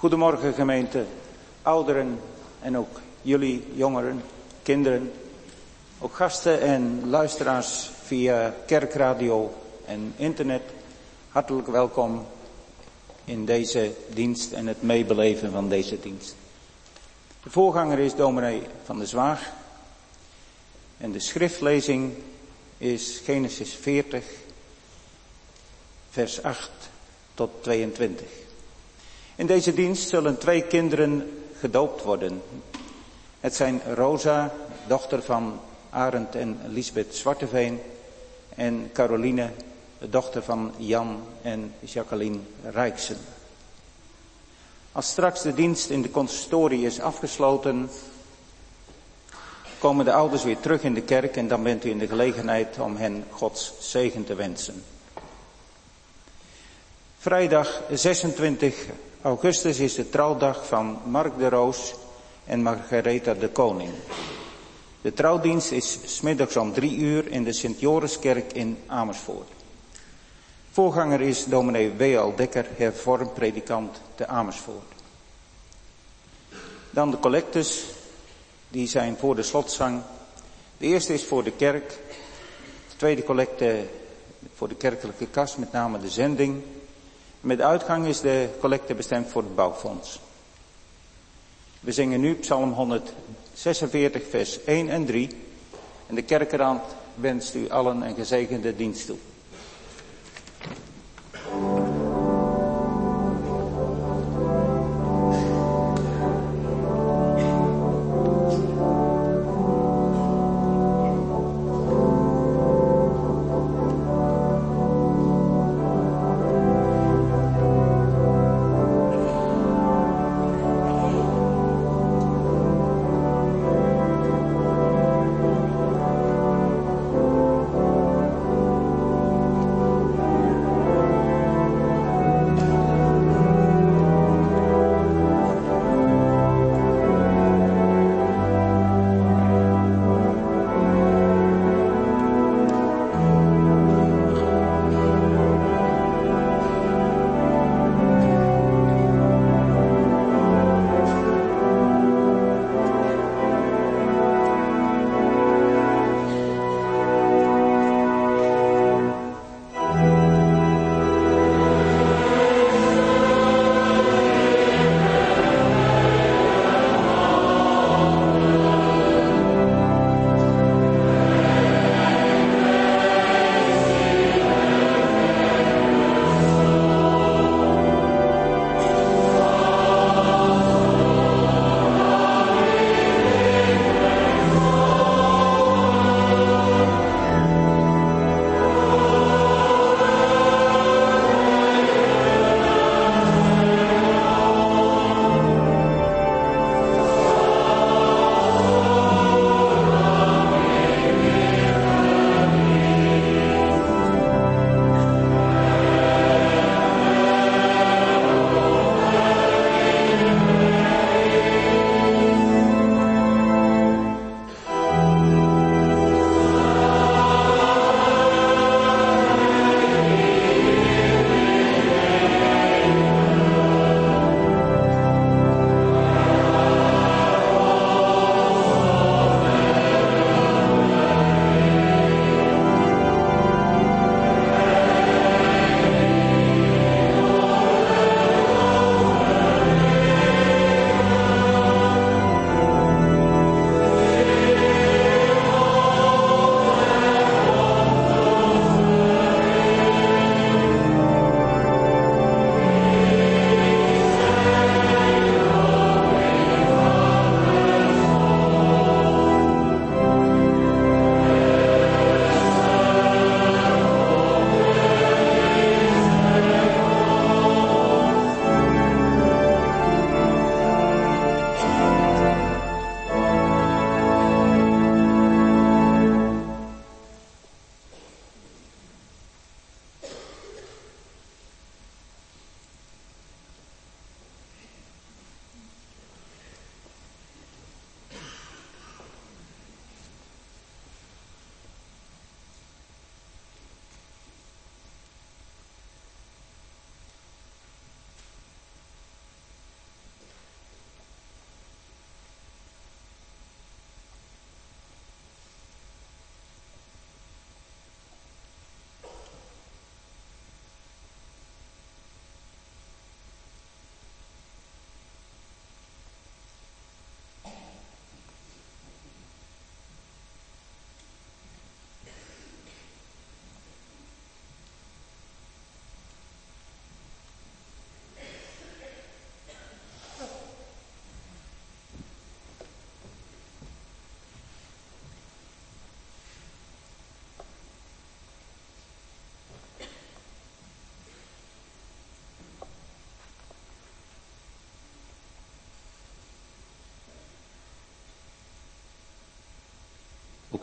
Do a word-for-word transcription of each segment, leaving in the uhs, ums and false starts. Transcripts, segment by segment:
Goedemorgen gemeente, ouderen en ook jullie jongeren, kinderen, ook gasten en luisteraars via kerkradio en internet. Hartelijk welkom in deze dienst en het meebeleven van deze dienst. De voorganger is dominee Van der Zwaag en de schriftlezing is Genesis veertig, vers acht tot tweeëntwintig. In deze dienst zullen twee kinderen gedoopt worden. Het zijn Rosa, dochter van Arend en Lisbeth Zwarteveen, en Caroline, de dochter van Jan en Jacqueline Rijksen. Als straks de dienst in de consistorie is afgesloten, komen de ouders weer terug in de kerk en dan bent u in de gelegenheid om hen Gods zegen te wensen. Vrijdag zesentwintig augustus is de trouwdag van Mark de Roos en Margaretha de Koning. De trouwdienst is 's middags om drie uur in de Sint-Joriskerk in Amersfoort. Voorganger is dominee W L Dekker, hervormd predikant te Amersfoort. Dan de collectes, die zijn voor de slotzang. De eerste is voor de kerk, de tweede collecte voor de kerkelijke kas, met name de zending. Met uitgang is de collecte bestemd voor het bouwfonds. We zingen nu Psalm honderdzesenveertig, vers één en drie. En de kerkraad wenst u allen een gezegende dienst toe.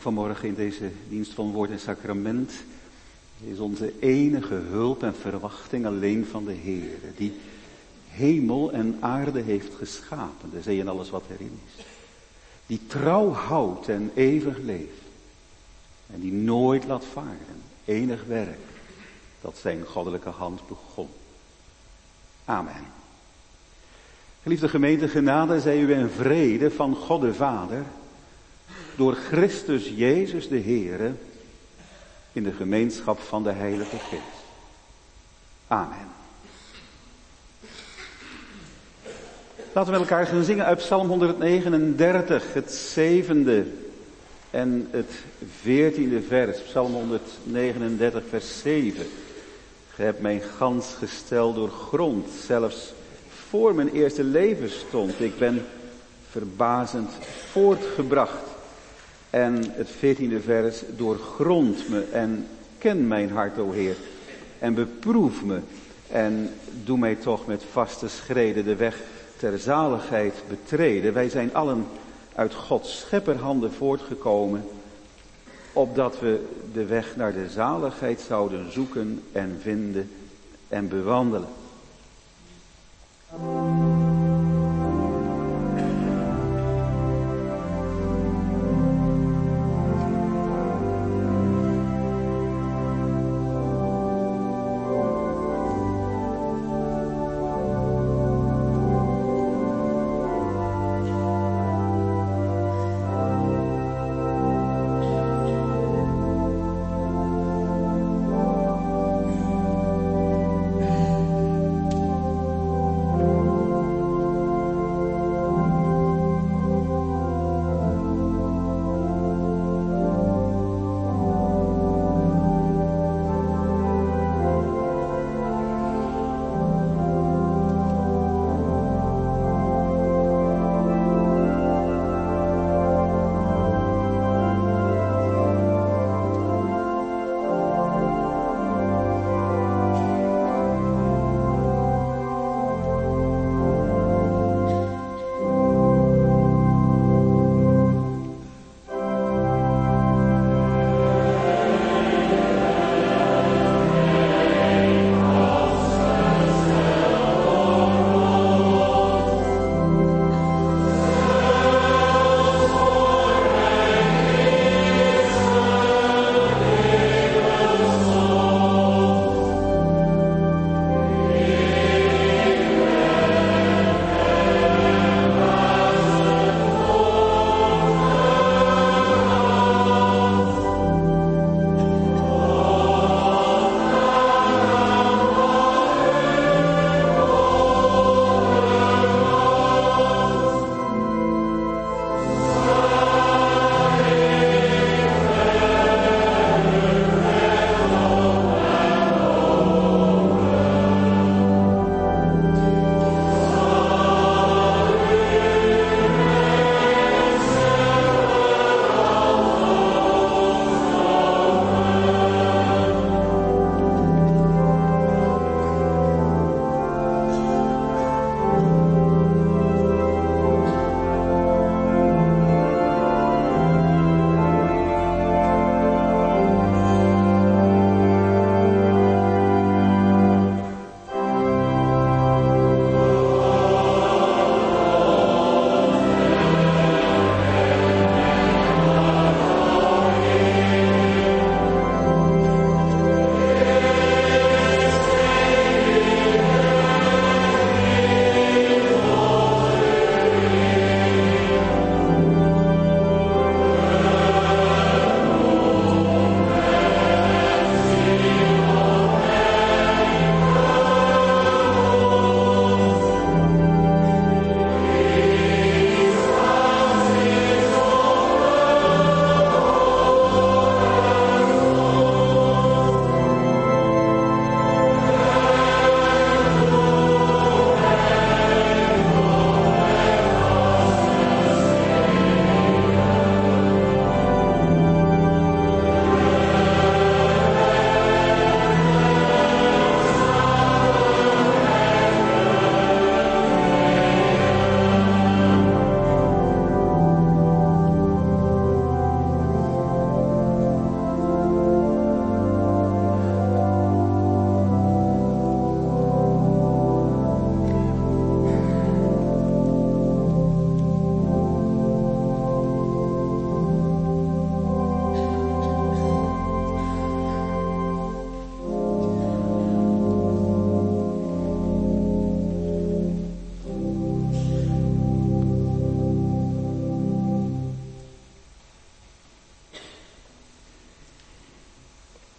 ook vanmorgen in deze dienst van woord en sacrament, is onze enige hulp en verwachting alleen van de Heer, die hemel en aarde heeft geschapen, de zee en alles wat erin is. Die trouw houdt en eeuwig leeft. En die nooit laat varen, enig werk, dat zijn goddelijke hand begon. Amen. Geliefde gemeente, genade zij u en vrede van God de Vader, door Christus Jezus de Heere, in de gemeenschap van de Heilige Geest. Amen. Laten we met elkaar gaan zingen uit Psalm honderdnegenendertig, het zevende en het veertiende vers. Psalm honderdnegenendertig, vers zeven. Ge hebt mijn gans gesteld door grond, zelfs voor mijn eerste leven stond. Ik ben verbazend voortgebracht. En het veertiende vers, doorgrond me en ken mijn hart, o Heer. En beproef me en doe mij toch met vaste schreden de weg ter zaligheid betreden. Wij zijn allen uit Gods schepperhanden voortgekomen, opdat we de weg naar de zaligheid zouden zoeken en vinden en bewandelen. Thank you.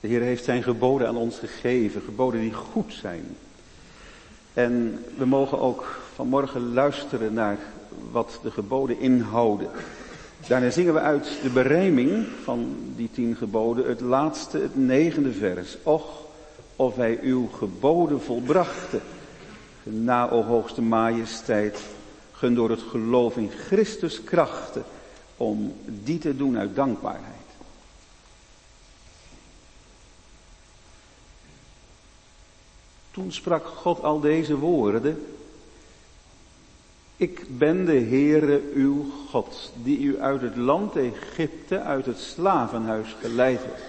De Heer heeft zijn geboden aan ons gegeven, geboden die goed zijn. En we mogen ook vanmorgen luisteren naar wat de geboden inhouden. Daarna zingen we uit de berijming van die tien geboden het laatste, het negende vers. Och, of wij uw geboden volbrachten. Na, o hoogste majesteit, gun door het geloof in Christus krachten om die te doen uit dankbaarheid. Toen sprak God al deze woorden. Ik ben de Heere uw God, die u uit het land Egypte, uit het slavenhuis geleid heeft.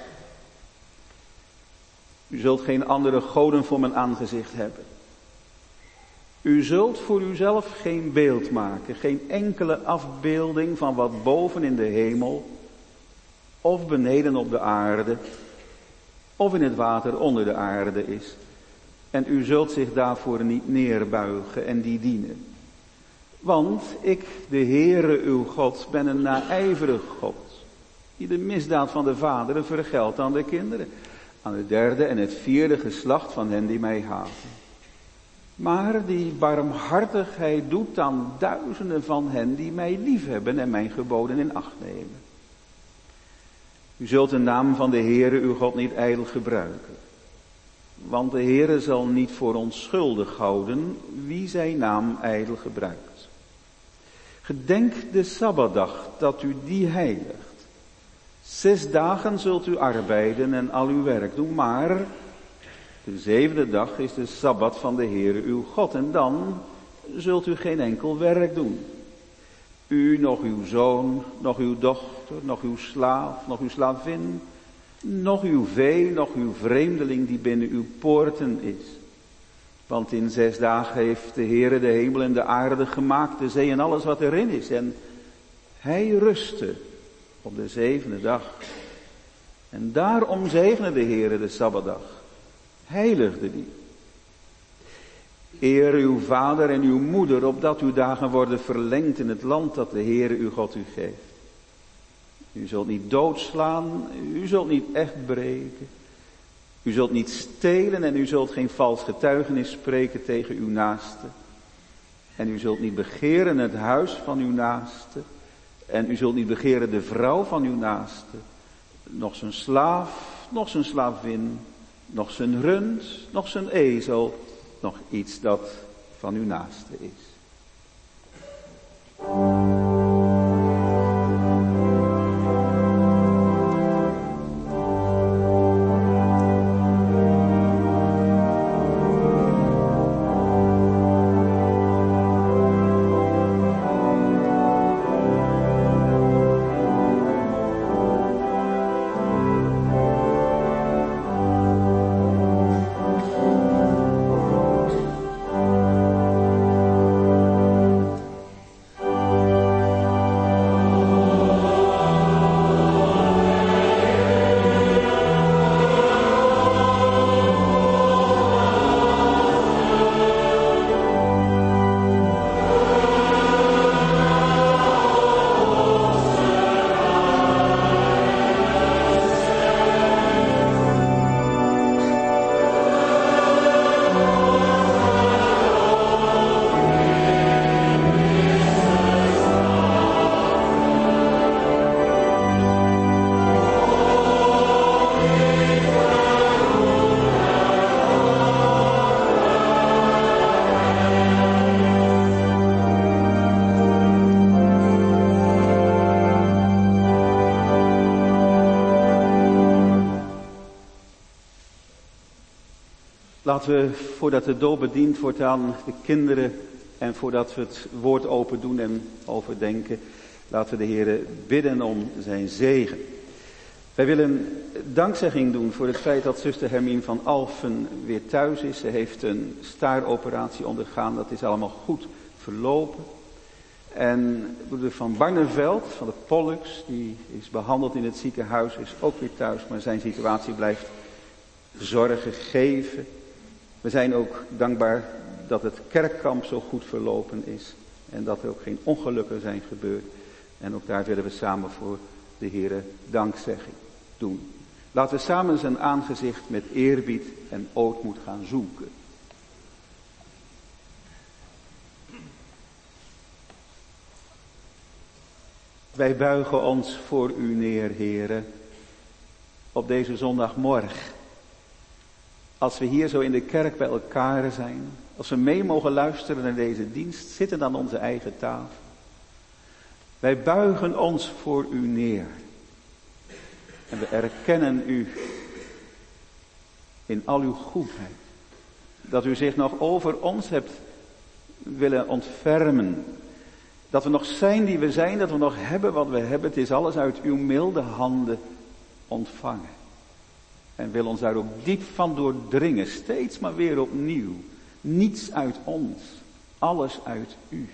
U zult geen andere goden voor mijn aangezicht hebben. U zult voor uzelf geen beeld maken, geen enkele afbeelding van wat boven in de hemel, of beneden op de aarde, of in het water onder de aarde is. En u zult zich daarvoor niet neerbuigen en die dienen. Want ik, de Heere uw God, ben een naijverig God, die de misdaad van de vaderen vergeldt aan de kinderen, aan het derde en het vierde geslacht van hen die mij haten. Maar die barmhartigheid doet aan duizenden van hen die mij liefhebben en mijn geboden in acht nemen. U zult de naam van de Heere uw God niet ijdel gebruiken. Want de Heere zal niet voor onschuldig houden wie zijn naam ijdel gebruikt. Gedenk de Sabbatdag dat u die heiligt. Zes dagen zult u arbeiden en al uw werk doen, maar de zevende dag is de Sabbat van de Heere uw God en dan zult u geen enkel werk doen. U, nog uw zoon, nog uw dochter, nog uw slaaf, nog uw slavin, nog uw vee, nog uw vreemdeling die binnen uw poorten is. Want in zes dagen heeft de Heere de hemel en de aarde gemaakt, de zee en alles wat erin is. En hij rustte op de zevende dag. En daarom zegende de Heere de Sabbatdag. Heiligde die. Eer uw vader en uw moeder, opdat uw dagen worden verlengd in het land dat de Heere uw God u geeft. U zult niet doodslaan, u zult niet echt breken. U zult niet stelen en u zult geen vals getuigenis spreken tegen uw naaste. En u zult niet begeren het huis van uw naaste. En u zult niet begeren de vrouw van uw naaste. Nog zijn slaaf, nog zijn slavin, nog zijn rund, nog zijn ezel. Nog iets dat van uw naaste is. Laten we, voordat de doop bediend wordt aan de kinderen en voordat we het woord open doen en overdenken, laten we de Heere bidden om zijn zegen. Wij willen dankzegging doen voor het feit dat zuster Hermine van Alphen weer thuis is. Ze heeft een staaroperatie ondergaan, dat is allemaal goed verlopen. En broeder Van Barneveld van de Pollux, die is behandeld in het ziekenhuis, is ook weer thuis, maar zijn situatie blijft zorgen geven. We zijn ook dankbaar dat het kerkkamp zo goed verlopen is en dat er ook geen ongelukken zijn gebeurd. En ook daar willen we samen voor de Heere dankzegging doen. Laten we samen zijn aangezicht met eerbied en ootmoed gaan zoeken. Wij buigen ons voor u neer, Heere, op deze zondagmorgen. Als we hier zo in de kerk bij elkaar zijn, als we mee mogen luisteren naar deze dienst, zitten aan onze eigen tafel. Wij buigen ons voor u neer. En we erkennen u in al uw goedheid. Dat u zich nog over ons hebt willen ontfermen. Dat we nog zijn die we zijn, dat we nog hebben wat we hebben. Het is alles uit uw milde handen ontvangen. En wil ons daar ook diep van doordringen, steeds maar weer opnieuw. Niets uit ons, alles uit u.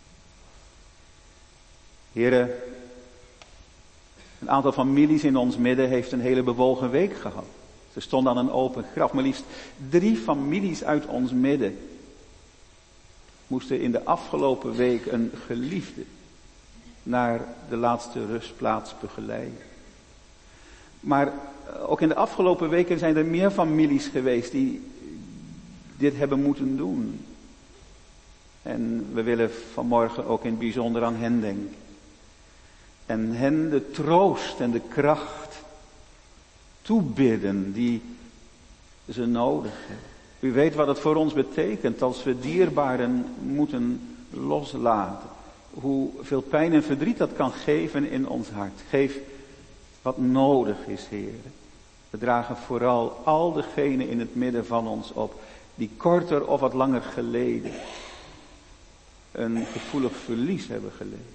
Heren, een aantal families in ons midden heeft een hele bewogen week gehad. Ze stonden aan een open graf. Maar liefst drie families uit ons midden moesten in de afgelopen week een geliefde naar de laatste rustplaats begeleiden. Maar ook in de afgelopen weken zijn er meer families geweest die dit hebben moeten doen. En we willen vanmorgen ook in het bijzonder aan hen denken. En hen de troost en de kracht toebidden die ze nodig hebben. U weet wat het voor ons betekent als we dierbaren moeten loslaten. Hoeveel pijn en verdriet dat kan geven in ons hart. Geef wat nodig is, Heer. We dragen vooral al degenen in het midden van ons op die korter of wat langer geleden een gevoelig verlies hebben geleden.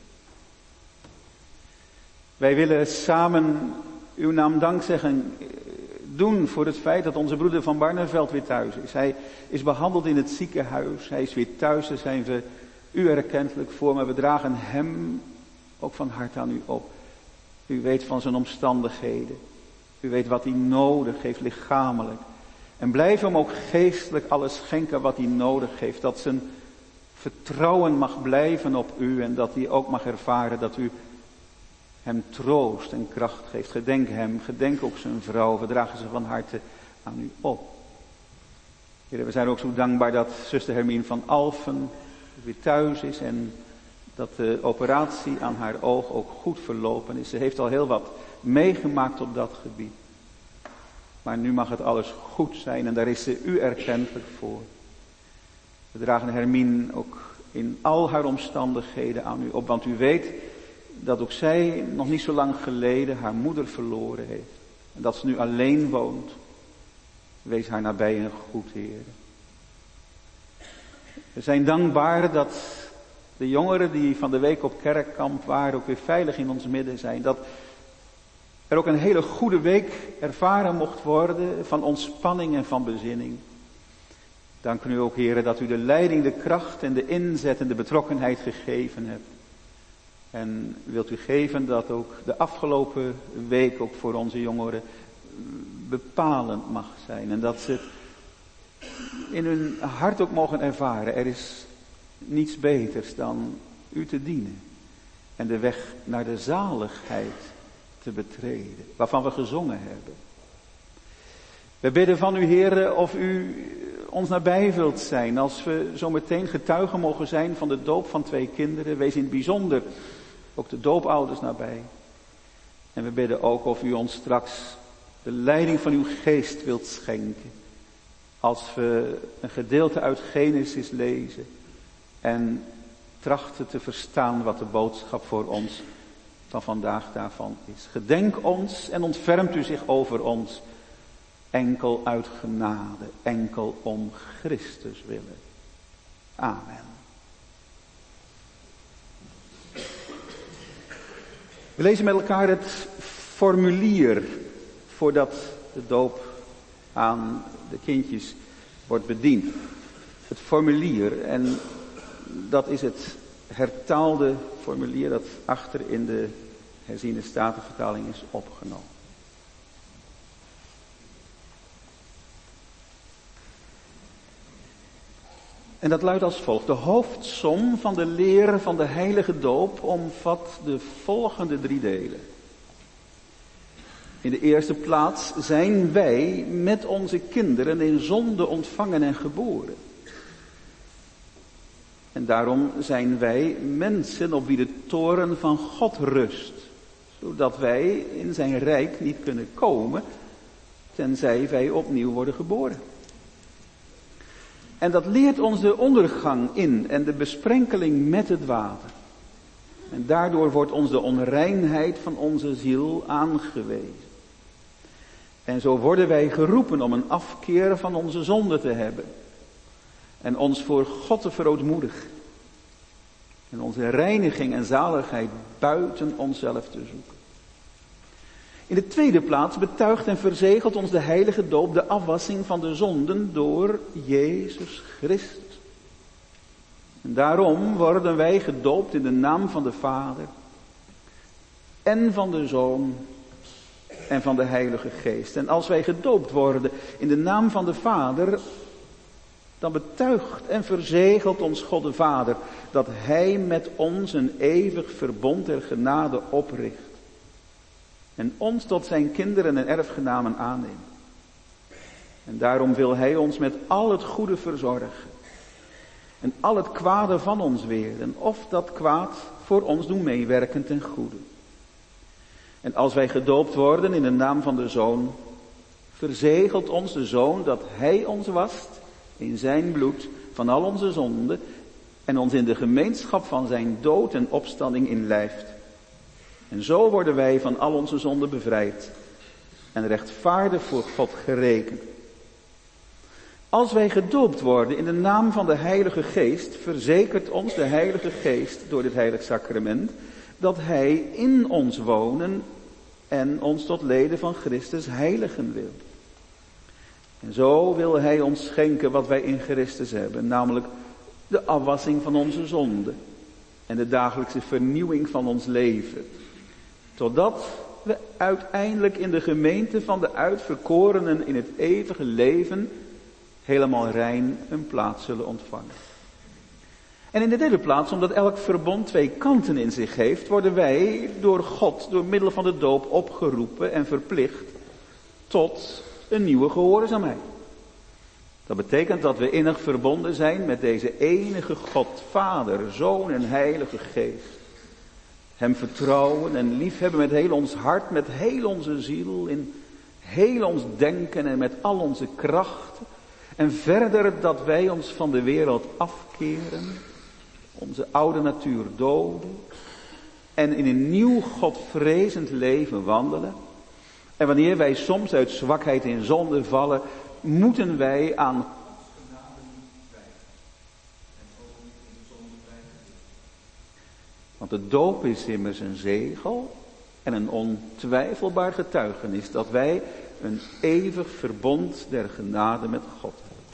Wij willen samen uw naam dankzeggen doen voor het feit dat onze broeder van Barneveld weer thuis is. Hij is behandeld in het ziekenhuis. Hij is weer thuis. Daar zijn we u erkentelijk voor. Maar we dragen hem ook van harte aan u op. U weet van zijn omstandigheden. U weet wat hij nodig heeft lichamelijk. En blijf hem ook geestelijk alles schenken wat hij nodig heeft. Dat zijn vertrouwen mag blijven op u. En dat hij ook mag ervaren dat u hem troost en kracht geeft. Gedenk hem, gedenk ook zijn vrouw. We dragen ze van harte aan u op. Heer, we zijn ook zo dankbaar dat zuster Hermine van Alphen weer thuis is. En dat de operatie aan haar oog ook goed verlopen is. Ze heeft al heel wat meegemaakt op dat gebied. Maar nu mag het alles goed zijn en daar is ze u erkentelijk voor. We dragen Hermine ook in al haar omstandigheden aan u op. Want u weet dat ook zij nog niet zo lang geleden haar moeder verloren heeft. En dat ze nu alleen woont. Wees haar nabij en goed, Heer. We zijn dankbaar dat de jongeren die van de week op kerkkamp waren ook weer veilig in ons midden zijn. Dat er ook een hele goede week ervaren mocht worden van ontspanning en van bezinning. Dank u ook, Heer, dat u de leiding, de kracht en de inzet en de betrokkenheid gegeven hebt. En wilt u geven dat ook de afgelopen week ook voor onze jongeren bepalend mag zijn. En dat ze in hun hart ook mogen ervaren. Er is niets beters dan u te dienen. En de weg naar de zaligheid te betreden. Waarvan we gezongen hebben. We bidden van u, Heere, of u ons nabij wilt zijn. Als we zo meteen getuigen mogen zijn van de doop van twee kinderen. Wees in het bijzonder ook de doopouders nabij. En we bidden ook of u ons straks de leiding van uw geest wilt schenken. Als we een gedeelte uit Genesis lezen. En trachten te verstaan wat de boodschap voor ons van vandaag daarvan is. Gedenk ons en ontfermt u zich over ons. Enkel uit genade, enkel om Christus willen. Amen. We lezen met elkaar het formulier voordat de doop aan de kindjes wordt bediend. Het formulier, en dat is het hertaalde formulier dat achter in de herziene statenvertaling is opgenomen. En dat luidt als volgt. De hoofdsom van de leer van de heilige doop omvat de volgende drie delen. In de eerste plaats zijn wij met onze kinderen in zonde ontvangen en geboren. En daarom zijn wij mensen op wie de toorn van God rust. Zodat wij in zijn rijk niet kunnen komen, tenzij wij opnieuw worden geboren. En dat leert ons de ondergang in en de besprenkeling met het water. En daardoor wordt ons de onreinheid van onze ziel aangewezen. En zo worden wij geroepen om een afkeer van onze zonde te hebben. En ons voor God te verootmoedigen. En onze reiniging en zaligheid buiten onszelf te zoeken. In de tweede plaats betuigt en verzegelt ons de heilige doop de afwassing van de zonden door Jezus Christus. En daarom worden wij gedoopt in de naam van de Vader en van de Zoon en van de Heilige Geest. En als wij gedoopt worden in de naam van de Vader, dan betuigt en verzegelt ons God de Vader dat Hij met ons een eeuwig verbond der genade opricht. En ons tot zijn kinderen en erfgenamen aanneemt. En daarom wil Hij ons met al het goede verzorgen. En al het kwade van ons weren. Of dat kwaad voor ons doen meewerken ten goede. En als wij gedoopt worden in de naam van de Zoon, verzegelt ons de Zoon dat Hij ons wast in zijn bloed van al onze zonden en ons in de gemeenschap van zijn dood en opstanding inlijft. En zo worden wij van al onze zonden bevrijd en rechtvaardig voor God gerekend. Als wij gedoopt worden in de naam van de Heilige Geest, verzekert ons de Heilige Geest door dit heilig sacrament dat Hij in ons wonen en ons tot leden van Christus heiligen wil. En zo wil Hij ons schenken wat wij in Christus hebben, namelijk de afwassing van onze zonden en de dagelijkse vernieuwing van ons leven. Totdat we uiteindelijk in de gemeente van de uitverkorenen in het eeuwige leven helemaal rein een plaats zullen ontvangen. En in de derde plaats, omdat elk verbond twee kanten in zich heeft, worden wij door God, door middel van de doop, opgeroepen en verplicht tot een nieuwe gehoorzaamheid. Dat betekent dat we innig verbonden zijn met deze enige God, Vader, Zoon en Heilige Geest. Hem vertrouwen en liefhebben met heel ons hart, met heel onze ziel, in heel ons denken en met al onze krachten. En verder dat wij ons van de wereld afkeren, onze oude natuur doden en in een nieuw Godvrezend leven wandelen. En wanneer wij soms uit zwakheid in zonde vallen, moeten wij aan Want de doop is immers een zegel en een ontwijfelbaar getuigenis dat wij een eeuwig verbond der genade met God hebben.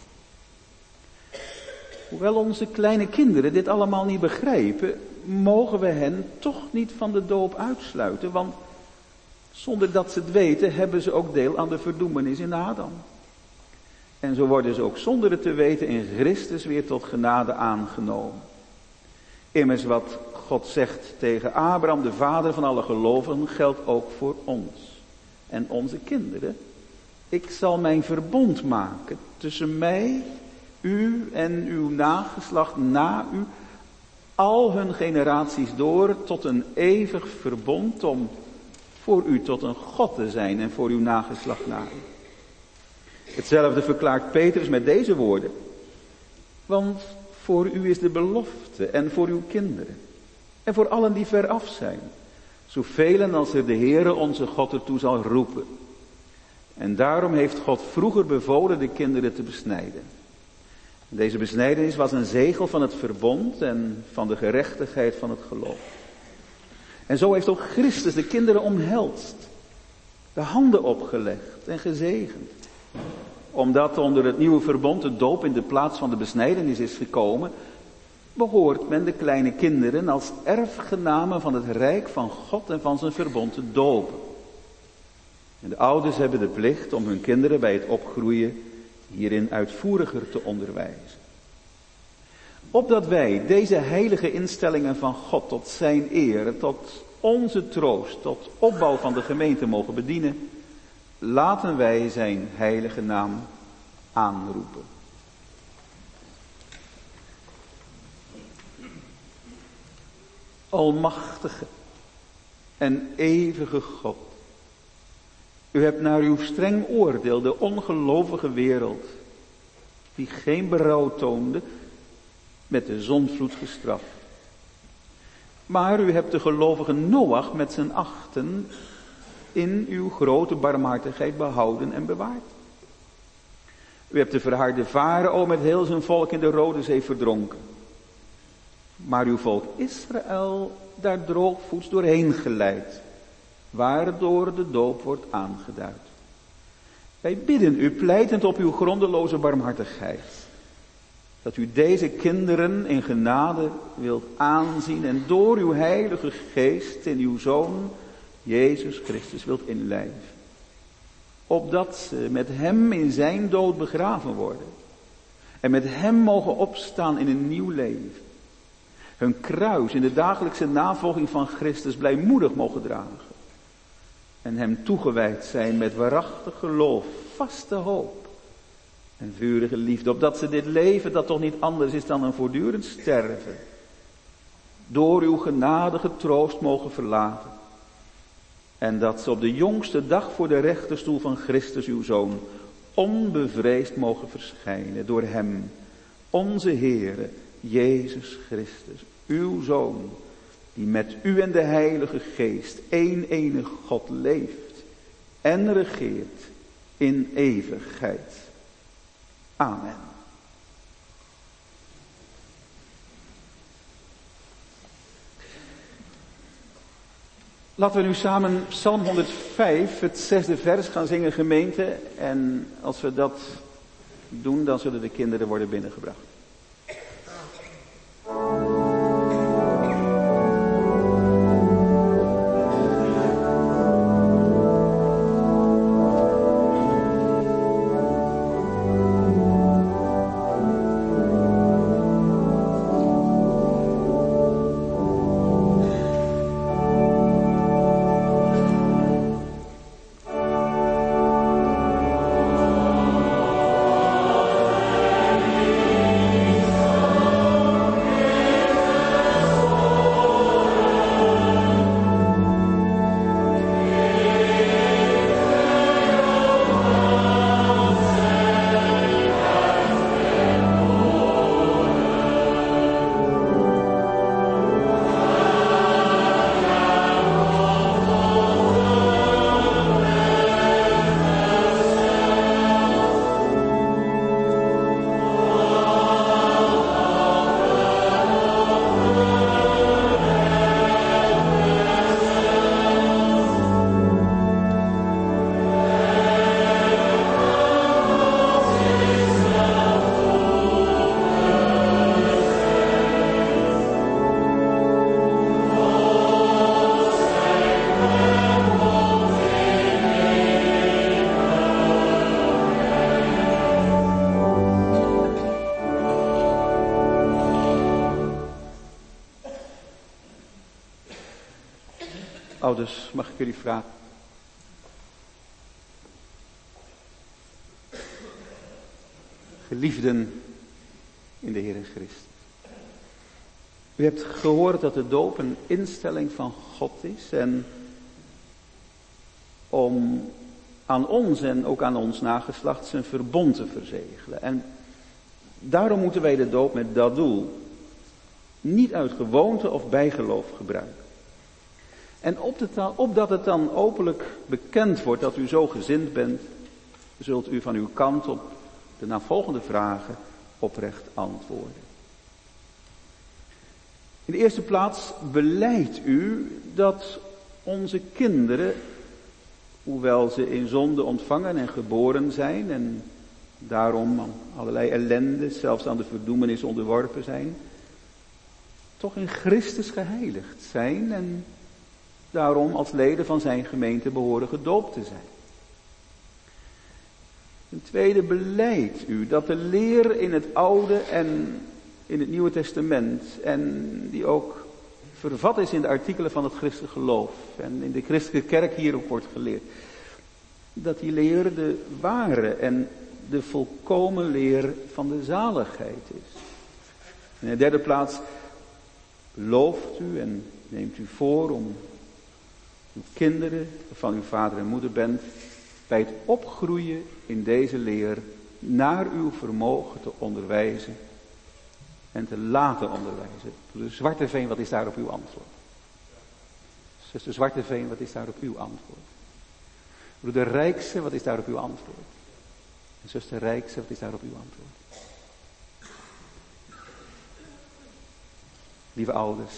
Hoewel onze kleine kinderen dit allemaal niet begrijpen, mogen we hen toch niet van de doop uitsluiten, want zonder dat ze het weten hebben ze ook deel aan de verdoemenis in Adam. En zo worden ze ook zonder het te weten in Christus weer tot genade aangenomen. Immers wat God zegt tegen Abraham, de vader van alle gelovigen, geldt ook voor ons en onze kinderen. Ik zal mijn verbond maken tussen mij, u en uw nageslacht na u, al hun generaties door, tot een eeuwig verbond om voor u tot een God te zijn en voor uw nageslacht na u. Hetzelfde verklaart Petrus met deze woorden. Want voor u is de belofte en voor uw kinderen. En voor allen die veraf zijn. Zoveel als er de Heere onze God ertoe zal roepen. En daarom heeft God vroeger bevolen de kinderen te besnijden. Deze besnijdenis was een zegel van het verbond en van de gerechtigheid van het geloof. En zo heeft ook Christus de kinderen omhelst. De handen opgelegd en gezegend. Omdat onder het nieuwe verbond de doop in de plaats van de besnijdenis is gekomen, behoort men de kleine kinderen als erfgenamen van het rijk van God en van zijn verbond te dopen. En de ouders hebben de plicht om hun kinderen bij het opgroeien hierin uitvoeriger te onderwijzen. Opdat wij deze heilige instellingen van God tot zijn eer, tot onze troost, tot opbouw van de gemeente mogen bedienen, Laten wij zijn heilige naam aanroepen. Almachtige en eeuwige God, u hebt naar uw streng oordeel de ongelovige wereld, die geen berouw toonde, met de zondvloed gestraft. Maar u hebt de gelovige Noach met zijn achten in uw grote barmhartigheid behouden en bewaard. U hebt de verharde Farao met heel zijn volk in de Rode Zee verdronken. Maar uw volk Israël daar droogvoets doorheen geleid, waardoor de doop wordt aangeduid. Wij bidden u, pleitend op uw grondeloze barmhartigheid, dat u deze kinderen in genade wilt aanzien en door uw heilige geest in uw Zoon Jezus Christus wilt inlijven. Opdat ze met hem in zijn dood begraven worden en met hem mogen opstaan in een nieuw leven. Hun kruis in de dagelijkse navolging van Christus blijmoedig mogen dragen. En hem toegewijd zijn met waarachtig geloof, vaste hoop en vurige liefde. Opdat ze dit leven, dat toch niet anders is dan een voortdurend sterven, door uw genadige troost mogen verlaten. En dat ze op de jongste dag voor de rechterstoel van Christus uw Zoon onbevreesd mogen verschijnen door hem, onze Heere, Jezus Christus, uw Zoon, die met u en de Heilige Geest één enig God leeft en regeert in eeuwigheid. Amen. Laten we nu samen Psalm honderdvijf, het zesde vers gaan zingen, gemeente. En als we dat doen, dan zullen de kinderen worden binnengebracht. Ouders, mag ik jullie vragen? Geliefden in de Heer Christus. U hebt gehoord dat de doop een instelling van God is. En om aan ons en ook aan ons nageslacht zijn verbond te verzegelen. En daarom moeten wij de doop met dat doel niet uit gewoonte of bijgeloof gebruiken. En opdat het dan openlijk bekend wordt dat u zo gezind bent, zult u van uw kant op de navolgende vragen oprecht antwoorden. In de eerste plaats belijdt u dat onze kinderen, hoewel ze in zonde ontvangen en geboren zijn en daarom aan allerlei ellende, zelfs aan de verdoemenis onderworpen zijn, toch in Christus geheiligd zijn en daarom als leden van zijn gemeente behoren gedoopt te zijn. Ten tweede belijdt u dat de leer in het Oude en in het Nieuwe Testament, en die ook vervat is in de artikelen van het christelijk geloof en in de christelijke kerk hier ook wordt geleerd, dat die leer de ware en de volkomen leer van de zaligheid is. In de derde plaats looft u en neemt u voor om uw kinderen, van uw vader en moeder bent, bij het opgroeien in deze leer naar uw vermogen te onderwijzen en te laten onderwijzen. Broeder Zwarteveen, wat is daar op uw antwoord? Zuster Zwarteveen, wat is daar op uw antwoord? Broeder Rijkse, wat is daar op uw antwoord? En zuster Rijkse, wat is daar op uw antwoord? Lieve ouders,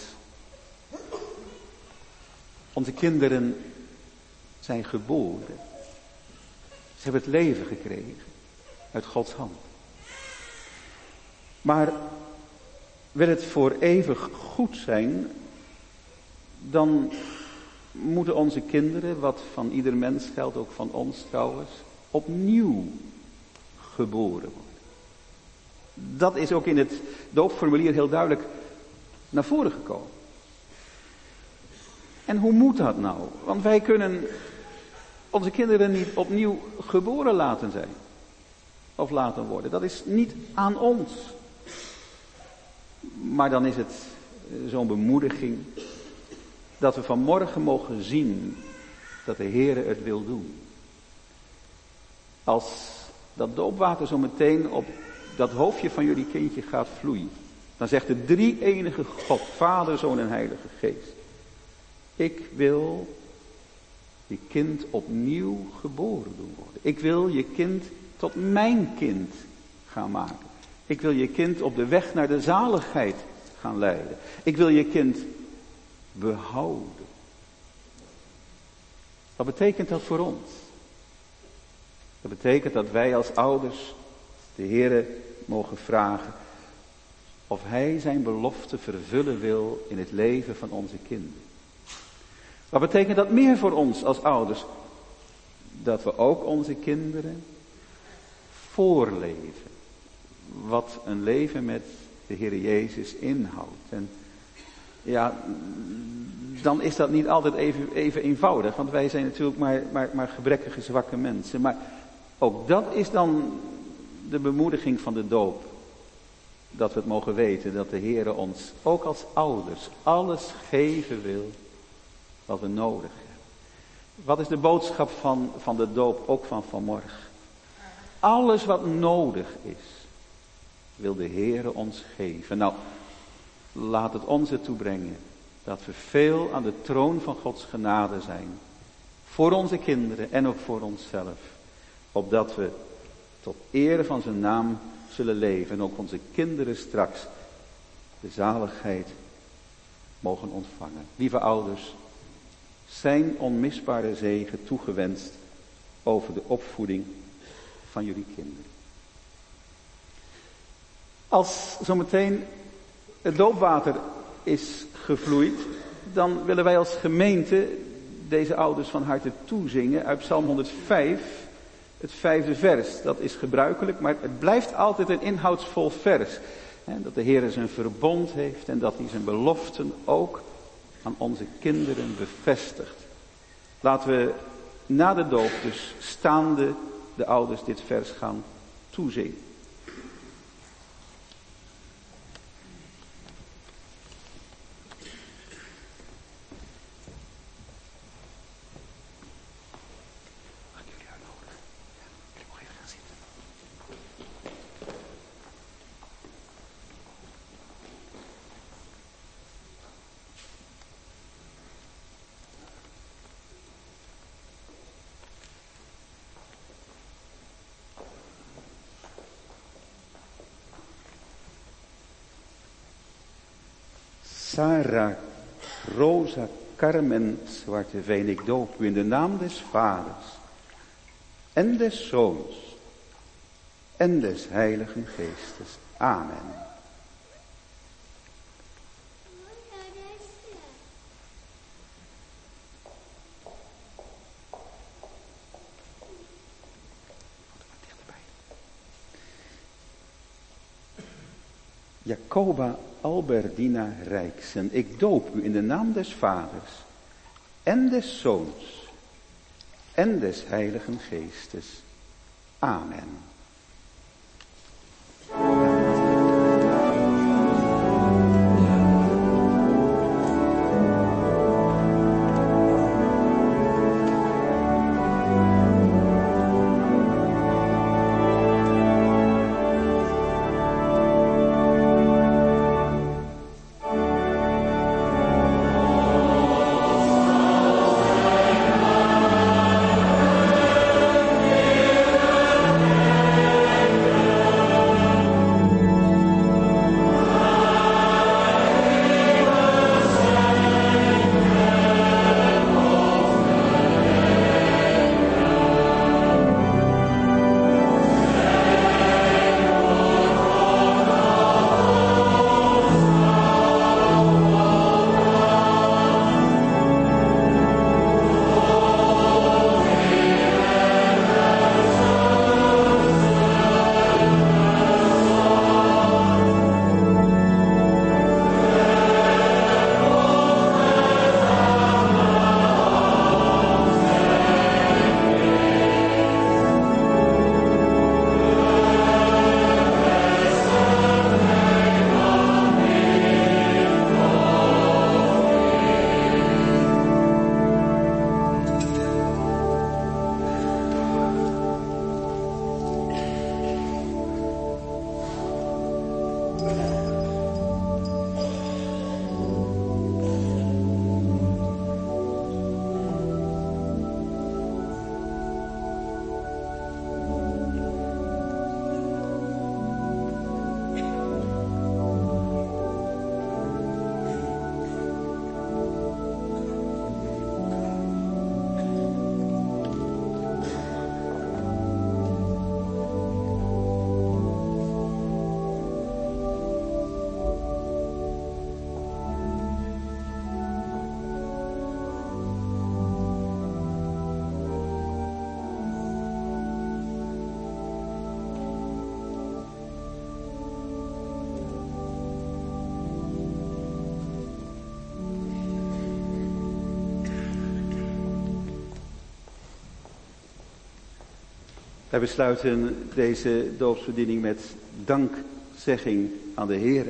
onze kinderen zijn geboren. Ze hebben het leven gekregen uit Gods hand. Maar wil het voor eeuwig goed zijn, dan moeten onze kinderen, wat van ieder mens geldt, ook van ons trouwens, opnieuw geboren worden. Dat is ook in het doopformulier heel duidelijk naar voren gekomen. En hoe moet dat nou? Want wij kunnen onze kinderen niet opnieuw geboren laten zijn. Of laten worden. Dat is niet aan ons. Maar dan is het zo'n bemoediging dat we vanmorgen mogen zien dat de Heere het wil doen. Als dat doopwater zo meteen op dat hoofdje van jullie kindje gaat vloeien, dan zegt de drie-enige God, Vader, Zoon en Heilige Geest: ik wil je kind opnieuw geboren doen worden. Ik wil je kind tot mijn kind gaan maken. Ik wil je kind op de weg naar de zaligheid gaan leiden. Ik wil je kind behouden. Wat betekent dat voor ons? Dat betekent dat wij als ouders de Heere mogen vragen of Hij zijn belofte vervullen wil in het leven van onze kinderen. Wat betekent dat meer voor ons als ouders? Dat we ook onze kinderen voorleven wat een leven met de Heer Jezus inhoudt. En ja, dan is dat niet altijd even, even eenvoudig, want wij zijn natuurlijk maar, maar, maar gebrekkige, zwakke mensen. Maar ook dat is dan de bemoediging van de doop. Dat we het mogen weten dat de Heer ons, ook als ouders, alles geven wil wat we nodig hebben. Wat is de boodschap van, van de doop, ook van vanmorgen? Alles wat nodig is, wil de Heer ons geven. Nou, laat het ons ertoe brengen dat we veel aan de troon van Gods genade zijn. Voor onze kinderen en ook voor onszelf. Opdat we tot ere van zijn naam zullen leven. En ook onze kinderen straks de zaligheid mogen ontvangen. Lieve ouders, zijn onmisbare zegen toegewenst over de opvoeding van jullie kinderen. Als zometeen het doopwater is gevloeid, dan willen wij als gemeente deze ouders van harte toezingen uit Psalm honderdvijf, het vijfde vers. Dat is gebruikelijk, maar het blijft altijd een inhoudsvol vers. Hè, dat de Heer zijn verbond heeft en dat hij zijn beloften ook aan onze kinderen bevestigt. Laten we na de doop dus staande de ouders dit vers gaan toezingen. Sarah, Rosa, Carmen, Zwarteveen, ik doop u in de naam des Vaders en des Zoons en des Heiligen Geestes. Amen. Jacoba Albertina Rijksen, ik doop u in de naam des Vaders en des Zoons en des Heiligen Geestes. Amen. Wij besluiten deze doopsbediening met dankzegging aan de Heere.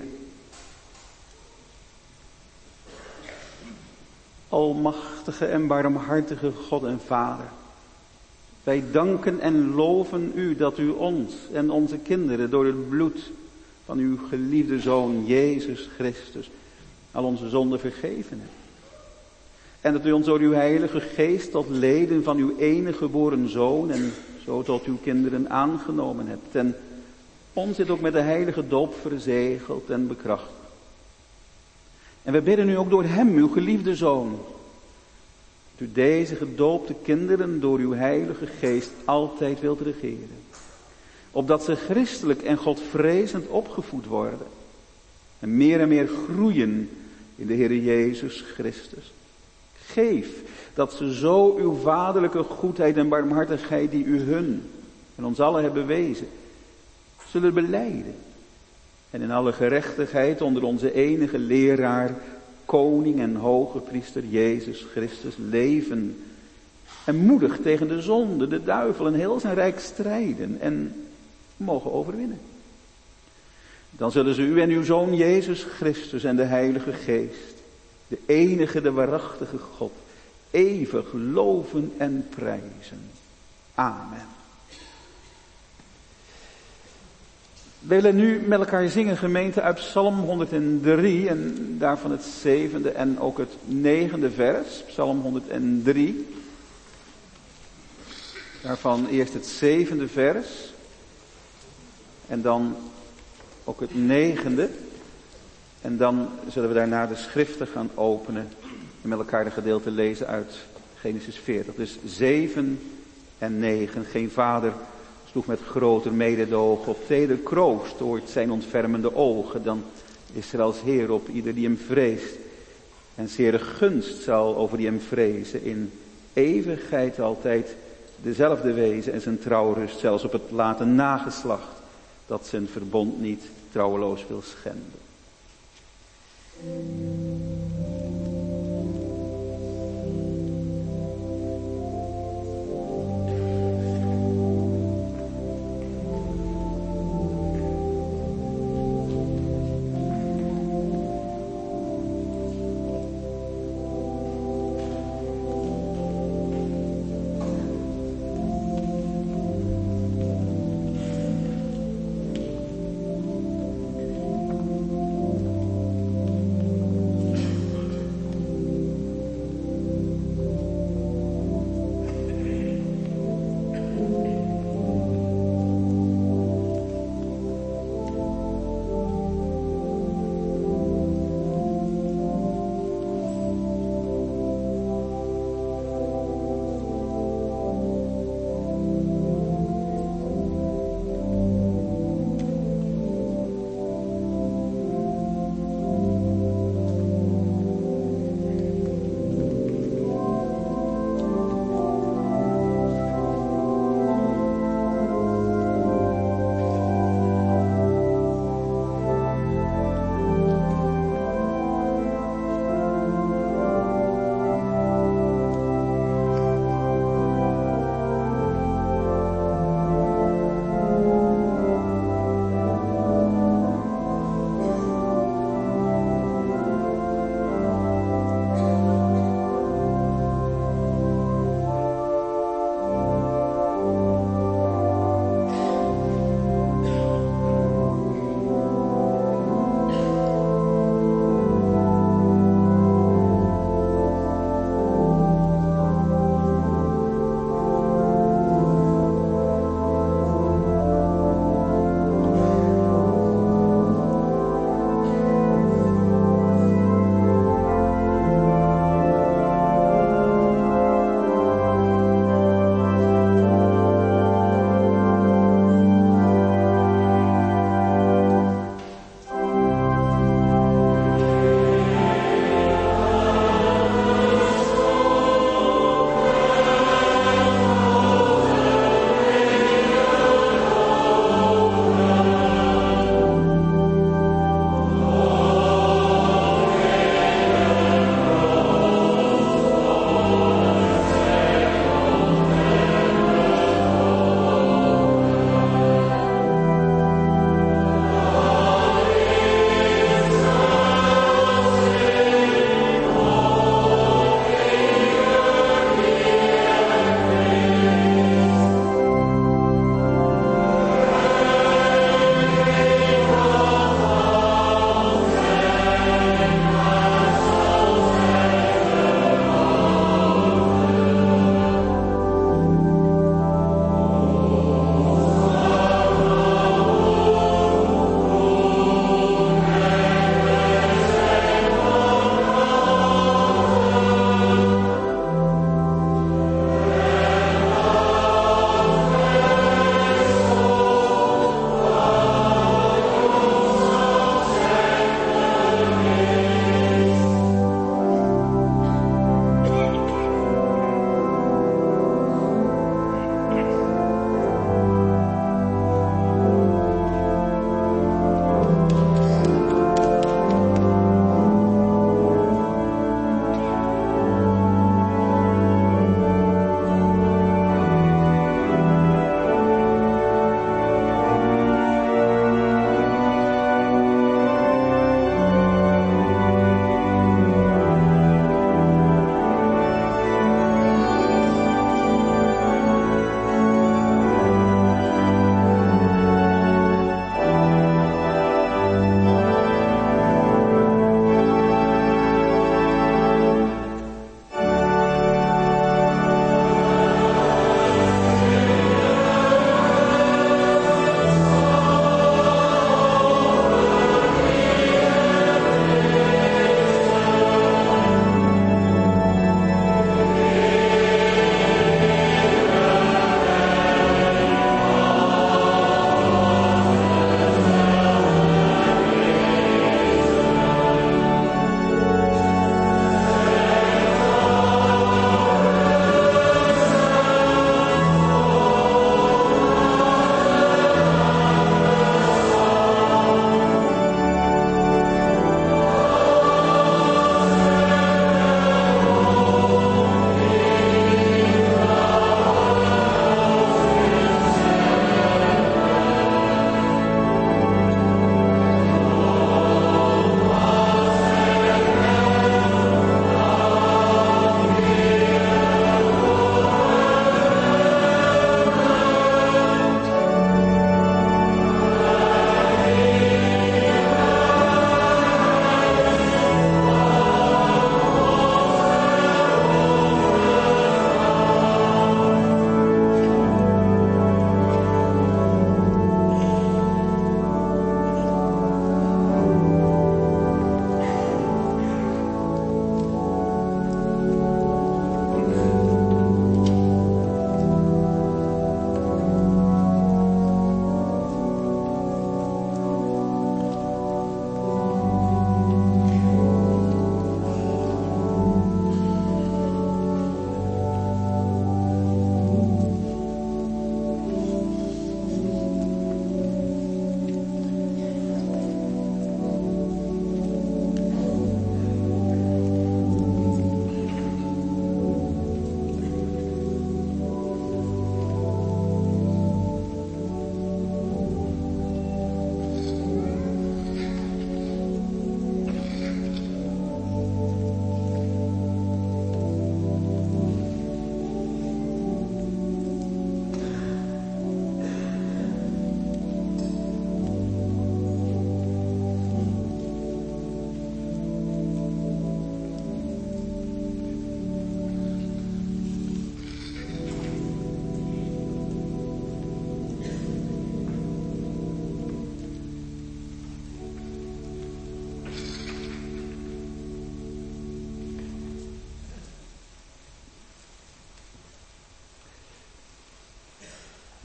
Almachtige en barmhartige God en Vader, wij danken en loven u dat u ons en onze kinderen door het bloed van uw geliefde Zoon Jezus Christus al onze zonden vergeven hebt. En dat u ons door uw Heilige Geest tot leden van uw enige geboren Zoon en zo tot uw kinderen aangenomen hebt. En ons dit ook met de heilige doop verzegeld en bekrachtigd. En we bidden u ook door hem, uw geliefde Zoon, dat u deze gedoopte kinderen door uw Heilige Geest altijd wilt regeren. Opdat ze christelijk en godvrezend opgevoed worden. En meer en meer groeien in de Heer Jezus Christus. Geef dat ze zo uw vaderlijke goedheid en barmhartigheid die u hun en ons allen hebben bewezen, zullen belijden. En in alle gerechtigheid onder onze enige leraar, koning en hoge priester Jezus Christus leven. En moedig tegen de zonde, de duivel en heel zijn rijk strijden en mogen overwinnen. Dan zullen ze u en uw Zoon Jezus Christus en de Heilige Geest, de enige, de waarachtige God, eeuwig loven en prijzen. Amen. We willen nu met elkaar zingen, gemeente, uit Psalm honderddrie en daarvan het zevende en ook het negende vers. Psalm honderddrie. Daarvan eerst het zevende vers en dan ook het negende. En dan zullen we daarna de schriften gaan openen en met elkaar de gedeelte lezen uit Genesis veertig. Dus zeven en negen. Geen vader sloeg met groter mededogen op teder kroost ooit zijn ontfermende ogen. Dan is er als Heer op ieder die hem vreest. En zeer gunst zal over die hem vrezen. In eeuwigheid altijd dezelfde wezen en zijn trouwrust zelfs op het late nageslacht. Dat zijn verbond niet trouweloos wil schenden.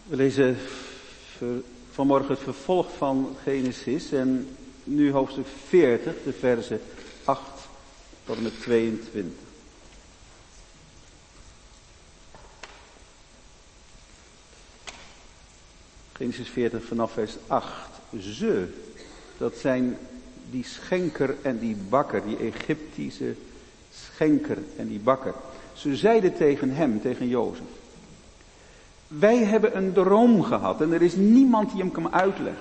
We lezen vanmorgen het vervolg van Genesis en nu hoofdstuk veertig, de versen acht tot en met tweeëntwintig. Genesis veertig vanaf vers acht. Ze, dat zijn die schenker en die bakker, die Egyptische schenker en die bakker. Ze zeiden tegen hem, tegen Jozef: wij hebben een droom gehad en er is niemand die hem kan uitleggen.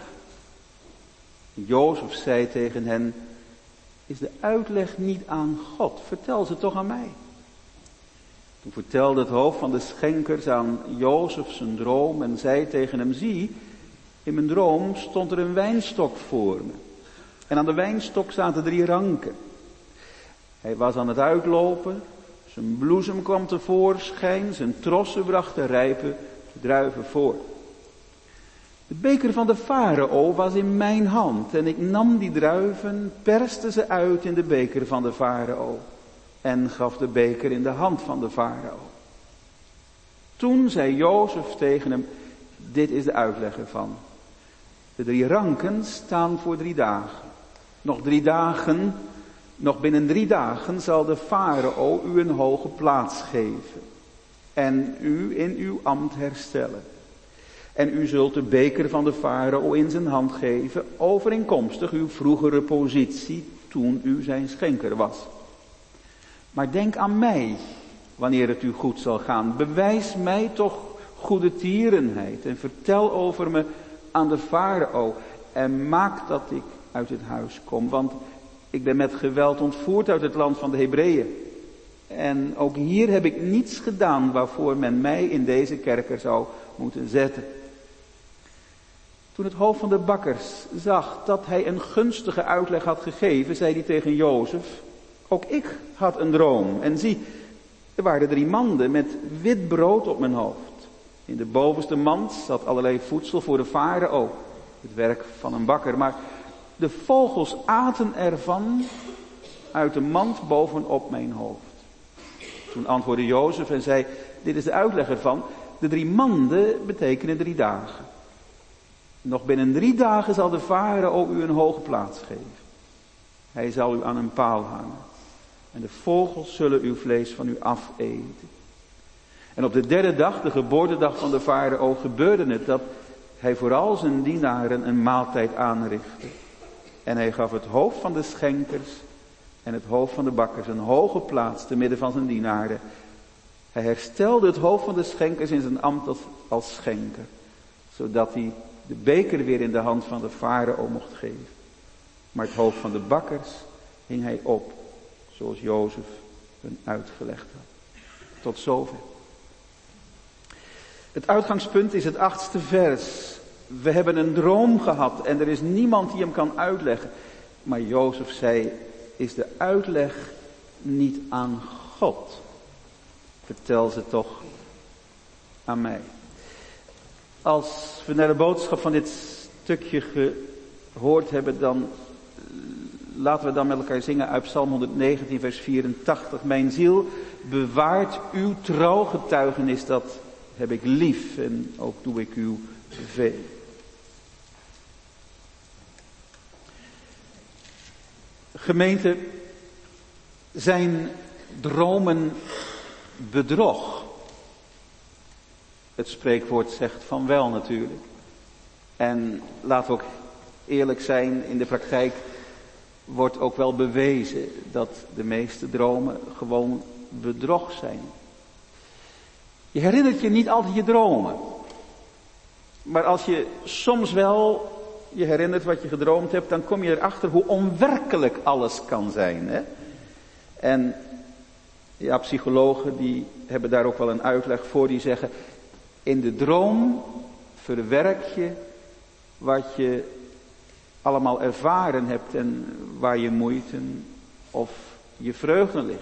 Jozef zei tegen hen: is de uitleg niet aan God? Vertel ze toch aan mij. Toen vertelde het hoofd van de schenkers aan Jozef zijn droom en zei tegen hem: zie, in mijn droom stond er een wijnstok voor me. En aan de wijnstok zaten drie ranken. Hij was aan het uitlopen, zijn bloesem kwam tevoorschijn, zijn trossen brachten rijpe druiven voor. De beker van de farao was in mijn hand en ik nam die druiven, perste ze uit in de beker van de farao en gaf de beker in de hand van de farao. Toen zei Jozef tegen hem: dit is de uitleg ervan. De drie ranken staan voor drie dagen. Nog drie dagen, nog binnen drie dagen zal de farao u een hoge plaats geven en u in uw ambt herstellen. En u zult de beker van de farao in zijn hand geven, overeenkomstig uw vroegere positie toen u zijn schenker was. Maar denk aan mij, wanneer het u goed zal gaan. Bewijs mij toch goede tierenheid en vertel over me aan de farao en maak dat ik uit het huis kom. Want ik ben met geweld ontvoerd uit het land van de Hebreeën. En ook hier heb ik niets gedaan waarvoor men mij in deze kerker zou moeten zetten. Toen het hoofd van de bakkers zag dat hij een gunstige uitleg had gegeven, zei hij tegen Jozef: ook ik had een droom. En zie, er waren drie manden met wit brood op mijn hoofd. In de bovenste mand zat allerlei voedsel voor de farao, het werk van een bakker. Maar de vogels aten ervan uit de mand bovenop mijn hoofd. Toen antwoordde Jozef en zei: dit is de uitleg ervan. De drie manden betekenen drie dagen. Nog binnen drie dagen zal de farao u een hoge plaats geven. Hij zal u aan een paal hangen. En de vogels zullen uw vlees van u afeten. En op de derde dag, de geboortedag van de farao, gebeurde het dat hij vooral zijn dienaren een maaltijd aanrichtte. En hij gaf het hoofd van de schenkers en het hoofd van de bakkers een hoge plaats te midden van zijn dienaren. Hij herstelde het hoofd van de schenkers in zijn ambt als, als schenker, zodat hij de beker weer in de hand van de farao mocht geven. Maar het hoofd van de bakkers hing hij op, zoals Jozef hun uitgelegd had. Tot zover. Het uitgangspunt is het achtste vers. We hebben een droom gehad en er is niemand die hem kan uitleggen. Maar Jozef zei: is de uitleg niet aan God? Vertel ze toch aan mij. Als we naar de boodschap van dit stukje gehoord hebben, dan laten we dan met elkaar zingen uit Psalm honderdnegentien vers vierentachtig. Mijn ziel bewaart uw trouwgetuigenis, dat heb ik lief en ook doe ik uw beveel. Gemeente, zijn dromen bedrog? Het spreekwoord zegt van wel natuurlijk. En laten we ook eerlijk zijn, in de praktijk wordt ook wel bewezen dat de meeste dromen gewoon bedrog zijn. Je herinnert je niet altijd je dromen. Maar als je soms wel je herinnert wat je gedroomd hebt, dan kom je erachter hoe onwerkelijk alles kan zijn. Hè? En ja, psychologen die hebben daar ook wel een uitleg voor, die zeggen: in de droom verwerk je wat je allemaal ervaren hebt en waar je moeite of je vreugde ligt.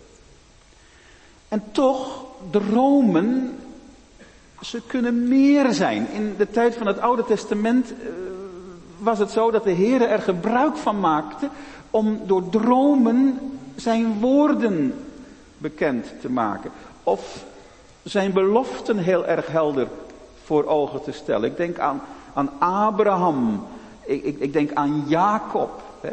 En toch, dromen, ze kunnen meer zijn. In de tijd van het Oude Testament uh, was het zo dat de Heer er gebruik van maakte om door dromen zijn woorden bekend te maken. Of zijn beloften heel erg helder voor ogen te stellen. Ik denk aan, aan Abraham. Ik, ik, ik denk aan Jacob. Hè.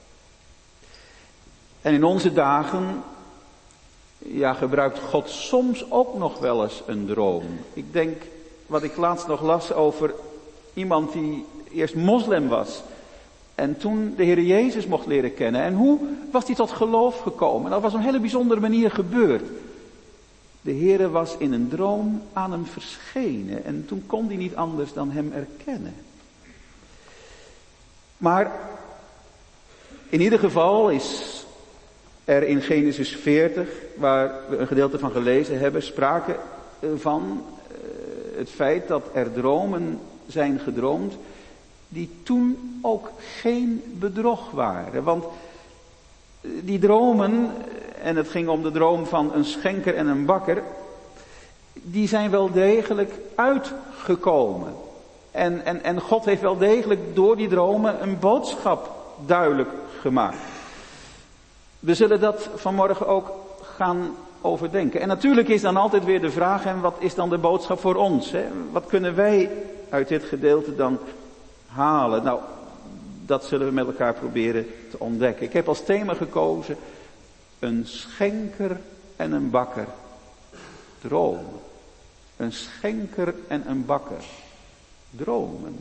En in onze dagen, ja, gebruikt God soms ook nog wel eens een droom. Ik denk, wat ik laatst nog las over iemand die eerst moslim was. En toen de Heer Jezus mocht leren kennen. En hoe was hij tot geloof gekomen? Dat was op een hele bijzondere manier gebeurd. De Heer was in een droom aan hem verschenen. En toen kon hij niet anders dan hem erkennen. Maar in ieder geval is er in Genesis veertig, waar we een gedeelte van gelezen hebben, sprake van het feit dat er dromen zijn gedroomd die toen ook geen bedrog waren. Want die dromen, en het ging om de droom van een schenker en een bakker, die zijn wel degelijk uitgekomen. En, en, en God heeft wel degelijk door die dromen een boodschap duidelijk gemaakt. We zullen dat vanmorgen ook gaan overdenken. En natuurlijk is dan altijd weer de vraag, en wat is dan de boodschap voor ons? Hè? Wat kunnen wij uit dit gedeelte dan halen? Nou, dat zullen we met elkaar proberen te ontdekken. Ik heb als thema gekozen, een schenker en een bakker dromen. Een schenker en een bakker dromen.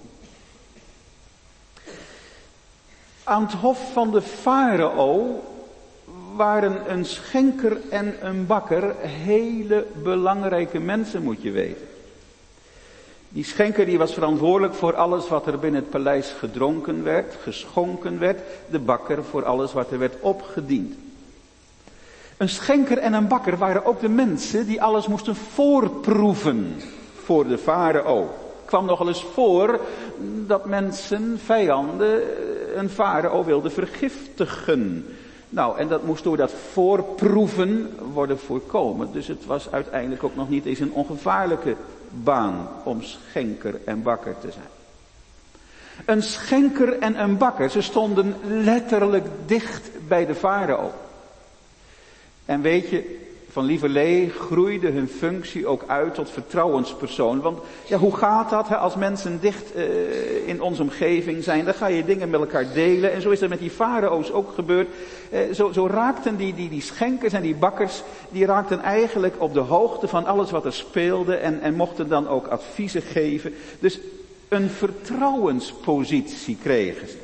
Aan het hof van de farao waren een schenker en een bakker hele belangrijke mensen, moet je weten. Die schenker die was verantwoordelijk voor alles wat er binnen het paleis gedronken werd, geschonken werd. De bakker voor alles wat er werd opgediend. Een schenker en een bakker waren ook de mensen die alles moesten voorproeven voor de farao. Het kwam nogal eens voor dat mensen, vijanden, een farao wilden vergiftigen. Nou, en dat moest door dat voorproeven worden voorkomen. Dus het was uiteindelijk ook nog niet eens een ongevaarlijke baan om schenker en bakker te zijn. Een schenker en een bakker, ze stonden letterlijk dicht bij de farao. En weet je, van lieverlee groeide hun functie ook uit tot vertrouwenspersoon. Want ja, hoe gaat dat? Hè? Als mensen dicht uh, in onze omgeving zijn, dan ga je dingen met elkaar delen. En zo is dat met die farao's ook gebeurd. Uh, zo, zo raakten die, die, die schenkers en die bakkers, die raakten eigenlijk op de hoogte van alles wat er speelde. En, en mochten dan ook adviezen geven. Dus een vertrouwenspositie kregen ze.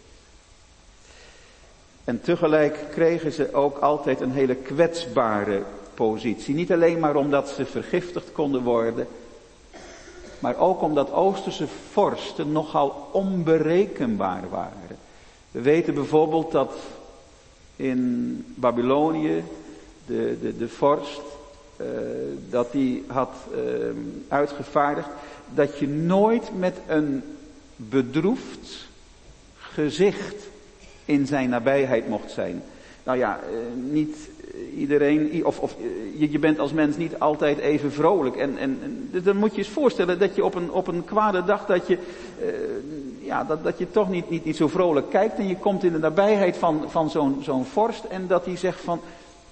En tegelijk kregen ze ook altijd een hele kwetsbare positie. Niet alleen maar omdat ze vergiftigd konden worden, maar ook omdat Oosterse vorsten nogal onberekenbaar waren. We weten bijvoorbeeld dat in Babylonië de, de, de vorst, uh, dat die had uh, uitgevaardigd dat je nooit met een bedroefd gezicht in zijn nabijheid mocht zijn. Nou ja, niet iedereen, of, of je, je bent als mens niet altijd even vrolijk. En, en, en dan moet je eens voorstellen dat je op een, op een kwade dag, dat je, uh, ja, dat, dat je toch niet, niet, niet zo vrolijk kijkt. En je komt in de nabijheid van, van zo'n, zo'n vorst en dat hij zegt van,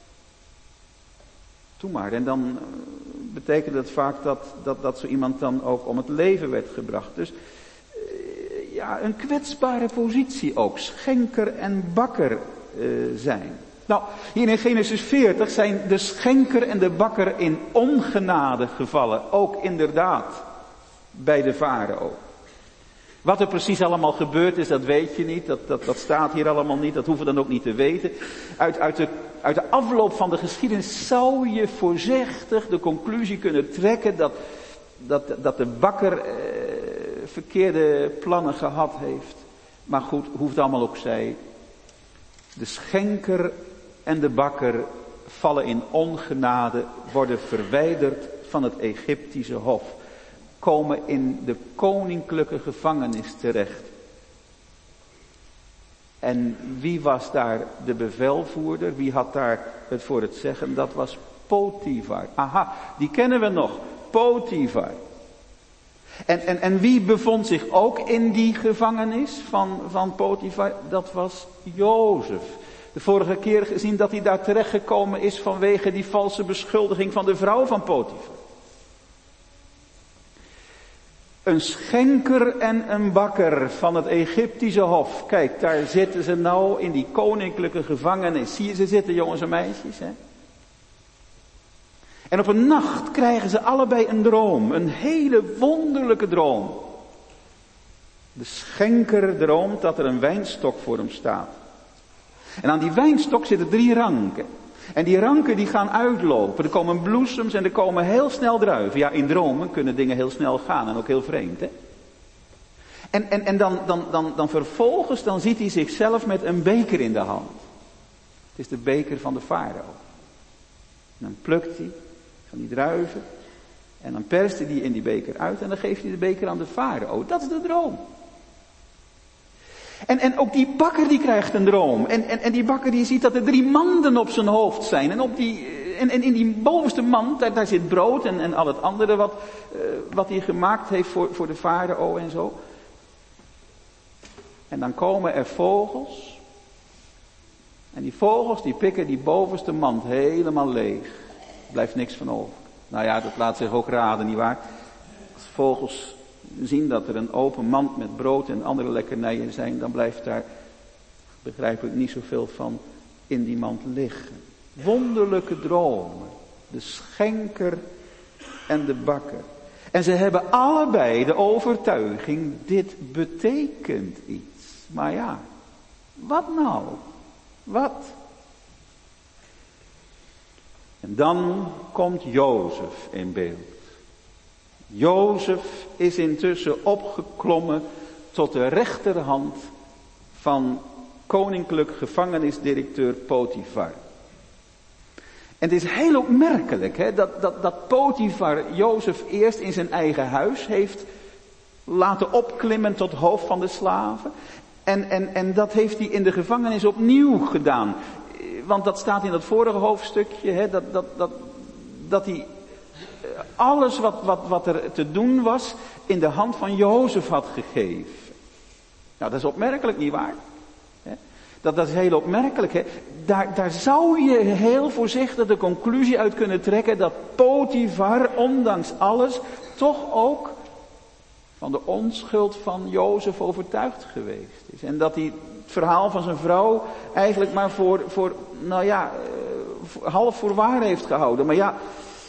doe maar. En dan betekent het vaak dat, dat, dat zo iemand dan ook om het leven werd gebracht. Dus ja, een kwetsbare positie ook. Schenker en bakker uh, zijn. Nou, hier in Genesis veertig zijn de schenker en de bakker in ongenade gevallen. Ook inderdaad bij de farao. Wat er precies allemaal gebeurd is, dat weet je niet. Dat, dat, dat staat hier allemaal niet. Dat hoeven we dan ook niet te weten. Uit, uit, de, uit de afloop van de geschiedenis zou je voorzichtig de conclusie kunnen trekken dat, dat, dat de bakker eh, verkeerde plannen gehad heeft. Maar goed, hoe het allemaal ook zij. De schenker en de bakker vallen in ongenade, worden verwijderd van het Egyptische hof. Komen in de koninklijke gevangenis terecht. En wie was daar de bevelvoerder? Wie had daar het voor het zeggen? Dat was Potifar. Aha, die kennen we nog. Potifar. En, en, en wie bevond zich ook in die gevangenis van, van Potifar? Dat was Jozef. De vorige keer gezien dat hij daar terechtgekomen is vanwege die valse beschuldiging van de vrouw van Potifar. Een schenker en een bakker van het Egyptische hof. Kijk, daar zitten ze nou in die koninklijke gevangenis. Zie je ze zitten, jongens en meisjes, hè? En op een nacht krijgen ze allebei een droom. Een hele wonderlijke droom. De schenker droomt dat er een wijnstok voor hem staat. En aan die wijnstok zitten drie ranken. En die ranken die gaan uitlopen. Er komen bloesems en er komen heel snel druiven. Ja, in dromen kunnen dingen heel snel gaan en ook heel vreemd, hè. En, en, en dan, dan, dan, dan vervolgens dan ziet hij zichzelf met een beker in de hand. Het is de beker van de farao. En dan plukt hij van die druiven. En dan perst hij die in die beker uit en dan geeft hij de beker aan de farao. Dat is de droom. En, en ook die bakker die krijgt een droom. En, en, en die bakker die ziet dat er drie manden op zijn hoofd zijn. En, op die, en, en in die bovenste mand, daar, daar zit brood en, en al het andere wat, uh, wat hij gemaakt heeft voor, voor de farao en zo. En dan komen er vogels. En die vogels die pikken die bovenste mand helemaal leeg. Er blijft niks van over. Nou ja, dat laat zich ook raden, nietwaar? Als vogels zien dat er een open mand met brood en andere lekkernijen zijn, dan blijft daar, begrijp ik, niet zoveel van in die mand liggen. Wonderlijke dromen. De schenker en de bakker. En ze hebben allebei de overtuiging, dit betekent iets. Maar ja, wat nou? Wat? En dan komt Jozef in beeld. Jozef is intussen opgeklommen tot de rechterhand van koninklijk gevangenisdirecteur Potifar. En het is heel opmerkelijk hè, dat, dat, dat Potifar Jozef eerst in zijn eigen huis heeft laten opklimmen tot hoofd van de slaven. En, en, en dat heeft hij in de gevangenis opnieuw gedaan. Want dat staat in dat vorige hoofdstukje, hè, dat, dat, dat, dat hij alles wat, wat, wat er te doen was in de hand van Jozef had gegeven. Nou, dat is opmerkelijk, nietwaar? Dat, dat is heel opmerkelijk. Hè? Daar, daar zou je heel voorzichtig de conclusie uit kunnen trekken dat Potifar, ondanks alles, toch ook van de onschuld van Jozef overtuigd geweest is. En dat hij het verhaal van zijn vrouw eigenlijk maar voor, voor nou ja, half voor waar heeft gehouden. Maar ja,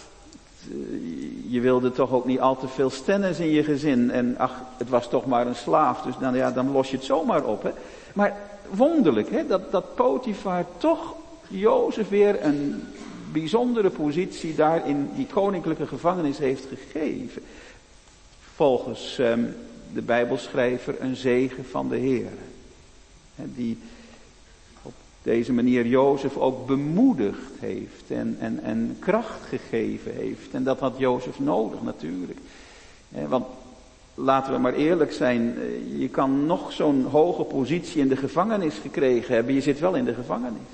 je wilde toch ook niet al te veel stennis in je gezin. En ach, het was toch maar een slaaf. Dus nou ja, dan los je het zomaar op. Hè? Maar wonderlijk, hè, dat, dat Potifar toch Jozef weer een bijzondere positie daar in die koninklijke gevangenis heeft gegeven. Volgens um, de Bijbelschrijver een zegen van de Heer. Hè, die op deze manier Jozef ook bemoedigd heeft en, en, en kracht gegeven heeft. En dat had Jozef nodig natuurlijk. Hè, want laten we maar eerlijk zijn, je kan nog zo'n hoge positie in de gevangenis gekregen hebben, je zit wel in de gevangenis.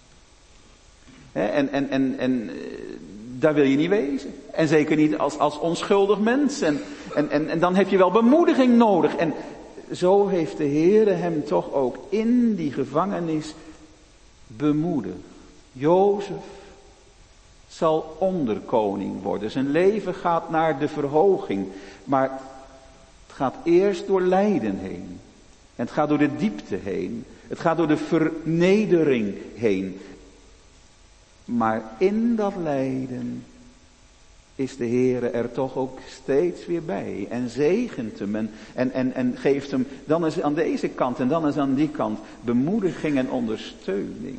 En, en, en, en daar wil je niet wezen. En zeker niet als, als onschuldig mens. En, en, en, en dan heb je wel bemoediging nodig. En zo heeft de Heere hem toch ook in die gevangenis bemoedigd. Jozef zal onderkoning worden. Zijn leven gaat naar de verhoging. Maar het gaat eerst door lijden heen. En het gaat door de diepte heen. Het gaat door de vernedering heen. Maar in dat lijden is de Heere er toch ook steeds weer bij. En zegent hem en, en, en, en geeft hem dan eens aan deze kant en dan eens aan die kant bemoediging en ondersteuning.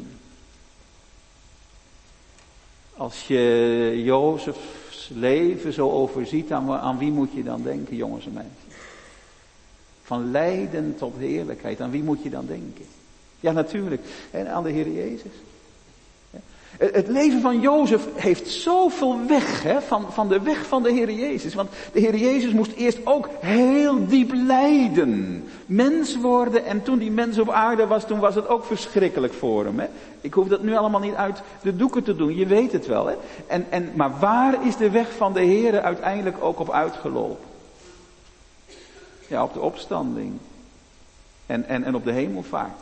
Als je Jozefs leven zo overziet, aan, aan wie moet je dan denken, jongens en meisjes? Van lijden tot heerlijkheid, aan wie moet je dan denken? Ja, natuurlijk, en aan de Heer Jezus. Het leven van Jozef heeft zoveel weg, hè, van, van de weg van de Heer Jezus. Want de Heer Jezus moest eerst ook heel diep lijden. Mens worden, en toen die mens op aarde was, toen was het ook verschrikkelijk voor hem. Hè. Ik hoef dat nu allemaal niet uit de doeken te doen, je weet het wel. Hè. En, en, maar waar is de weg van de Heer uiteindelijk ook op uitgelopen? Ja, op de opstanding. En, en, en op de hemelvaart.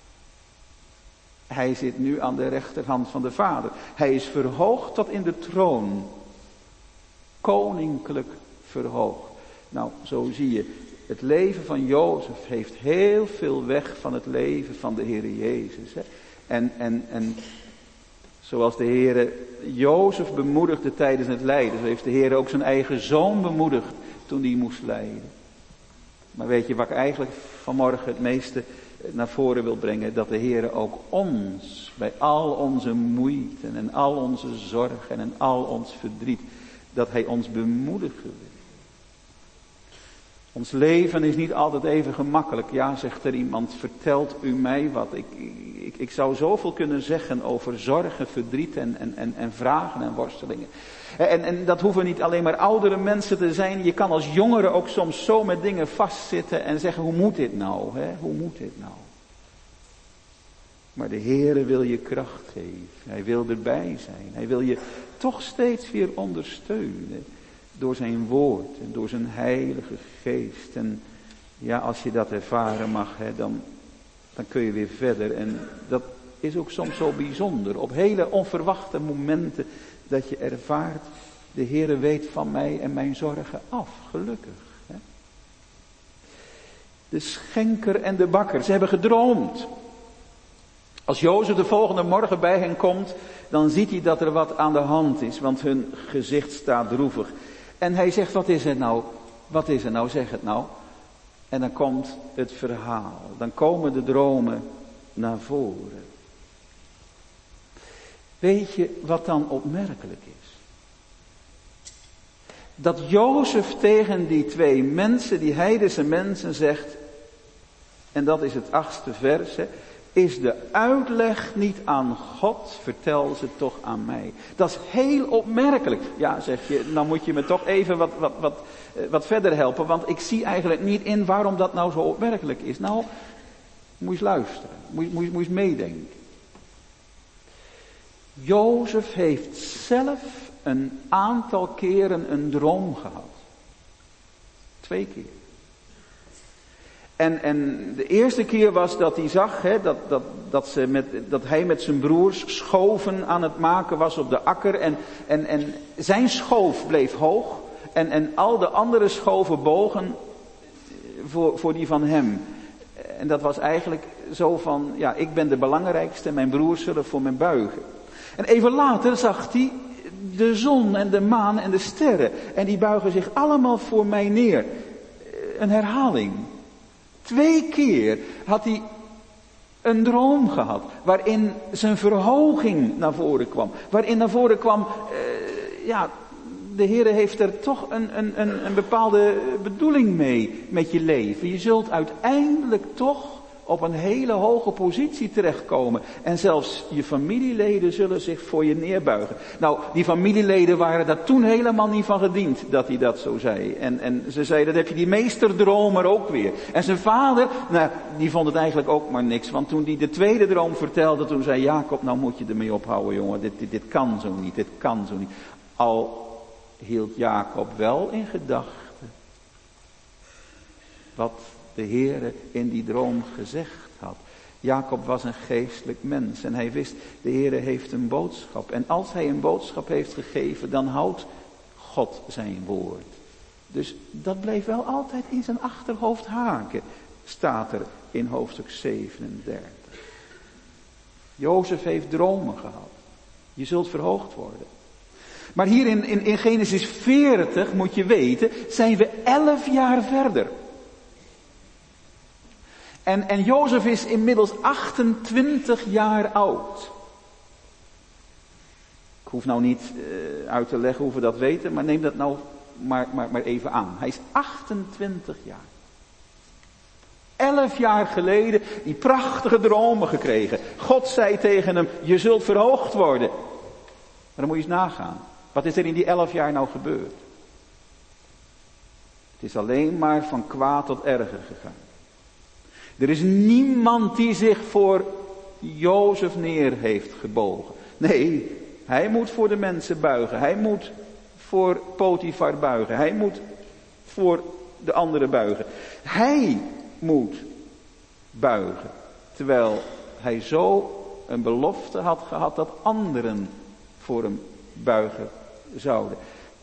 Hij zit nu aan de rechterhand van de Vader. Hij is verhoogd tot in de troon. Koninklijk verhoogd. Nou, zo zie je, het leven van Jozef heeft heel veel weg van het leven van de Heere Jezus. Hè? En, en, en zoals de Heere Jozef bemoedigde tijdens het lijden, zo heeft de Heere ook zijn eigen zoon bemoedigd toen hij moest lijden. Maar weet je wat ik eigenlijk vanmorgen het meeste naar voren wil brengen? Dat de Heere ook ons, bij al onze moeite en al onze zorgen en al ons verdriet, dat Hij ons bemoedigen wil. Ons leven is niet altijd even gemakkelijk. Ja, zegt er iemand, vertelt u mij wat. Ik, ik, ik zou zoveel kunnen zeggen over zorgen, verdriet en, en, en, en vragen en worstelingen. En, en dat hoeven niet alleen maar oudere mensen te zijn. Je kan als jongere ook soms zo met dingen vastzitten en zeggen, hoe moet dit nou? Hè? Hoe moet dit nou? Maar de Heere wil je kracht geven. Hij wil erbij zijn. Hij wil je toch steeds weer ondersteunen. Door zijn woord en door zijn heilige geest. En ja, als je dat ervaren mag, hè, dan, dan kun je weer verder. En dat is ook soms zo bijzonder. Op hele onverwachte momenten dat je ervaart, de Heere weet van mij en mijn zorgen af. Gelukkig. Hè. De schenker en de bakker, ze hebben gedroomd. Als Jozef de volgende morgen bij hen komt, dan ziet hij dat er wat aan de hand is. Want hun gezicht staat droevig. En hij zegt, wat is het nou? Wat is er nou? Zeg het nou. En dan komt het verhaal. Dan komen de dromen naar voren. Weet je wat dan opmerkelijk is? Dat Jozef tegen die twee mensen, die heidense mensen zegt, en dat is het achtste vers, hè, is de uitleg niet aan God, vertel ze toch aan mij. Dat is heel opmerkelijk. Ja, zeg je, dan moet je me toch even wat, wat, wat, wat verder helpen, want ik zie eigenlijk niet in waarom dat nou zo opmerkelijk is. Nou, moet je eens luisteren, moet je, moet je, moet je eens meedenken. Jozef heeft zelf een aantal keren een droom gehad. Twee keer. En, en de eerste keer was dat hij zag, hè, dat, dat, dat, ze met, dat hij met zijn broers schoven aan het maken was op de akker. En, en, en zijn schoof bleef hoog. En, en al de andere schoven bogen voor, voor die van hem. En dat was eigenlijk zo van, ja, ik ben de belangrijkste en mijn broers zullen voor me buigen. En even later zag hij de zon en de maan en de sterren. En die buigen zich allemaal voor mij neer. Een herhaling. Twee keer had hij een droom gehad, waarin zijn verhoging naar voren kwam. Waarin naar voren kwam, uh, ja, de Heere heeft er toch een, een, een, een bepaalde bedoeling mee met je leven. Je zult uiteindelijk toch op een hele hoge positie terechtkomen. En zelfs je familieleden zullen zich voor je neerbuigen. Nou, die familieleden waren daar toen helemaal niet van gediend dat hij dat zo zei. En, en ze zeiden, dat heb je die meesterdromer ook weer. En zijn vader, nou, die vond het eigenlijk ook maar niks. Want toen hij de tweede droom vertelde, toen zei Jacob, nou moet je ermee ophouden, jongen. Dit, dit, dit kan zo niet, dit kan zo niet. Al hield Jacob wel in gedachten wat de Heere in die droom gezegd had. Jacob was een geestelijk mens en hij wist, de Heere heeft een boodschap. En als hij een boodschap heeft gegeven, dan houdt God zijn woord. Dus dat bleef wel altijd in zijn achterhoofd haken, staat er in hoofdstuk zevenendertig. Jozef heeft dromen gehad. Je zult verhoogd worden. Maar hier in, in, in Genesis veertig, moet je weten, zijn we elf jaar verder. En, en Jozef is inmiddels achtentwintig jaar oud. Ik hoef nou niet uh, uit te leggen hoe we dat weten, maar neem dat nou maar, maar, maar even aan. Hij is achtentwintig jaar. Elf jaar geleden die prachtige dromen gekregen. God zei tegen hem, je zult verhoogd worden. Maar dan moet je eens nagaan. Wat is er in die elf jaar nou gebeurd? Het is alleen maar van kwaad tot erger gegaan. Er is niemand die zich voor Jozef neer heeft gebogen. Nee, hij moet voor de mensen buigen. Hij moet voor Potifar buigen. Hij moet voor de anderen buigen. Hij moet buigen. Terwijl hij zo een belofte had gehad dat anderen voor hem buigen zouden.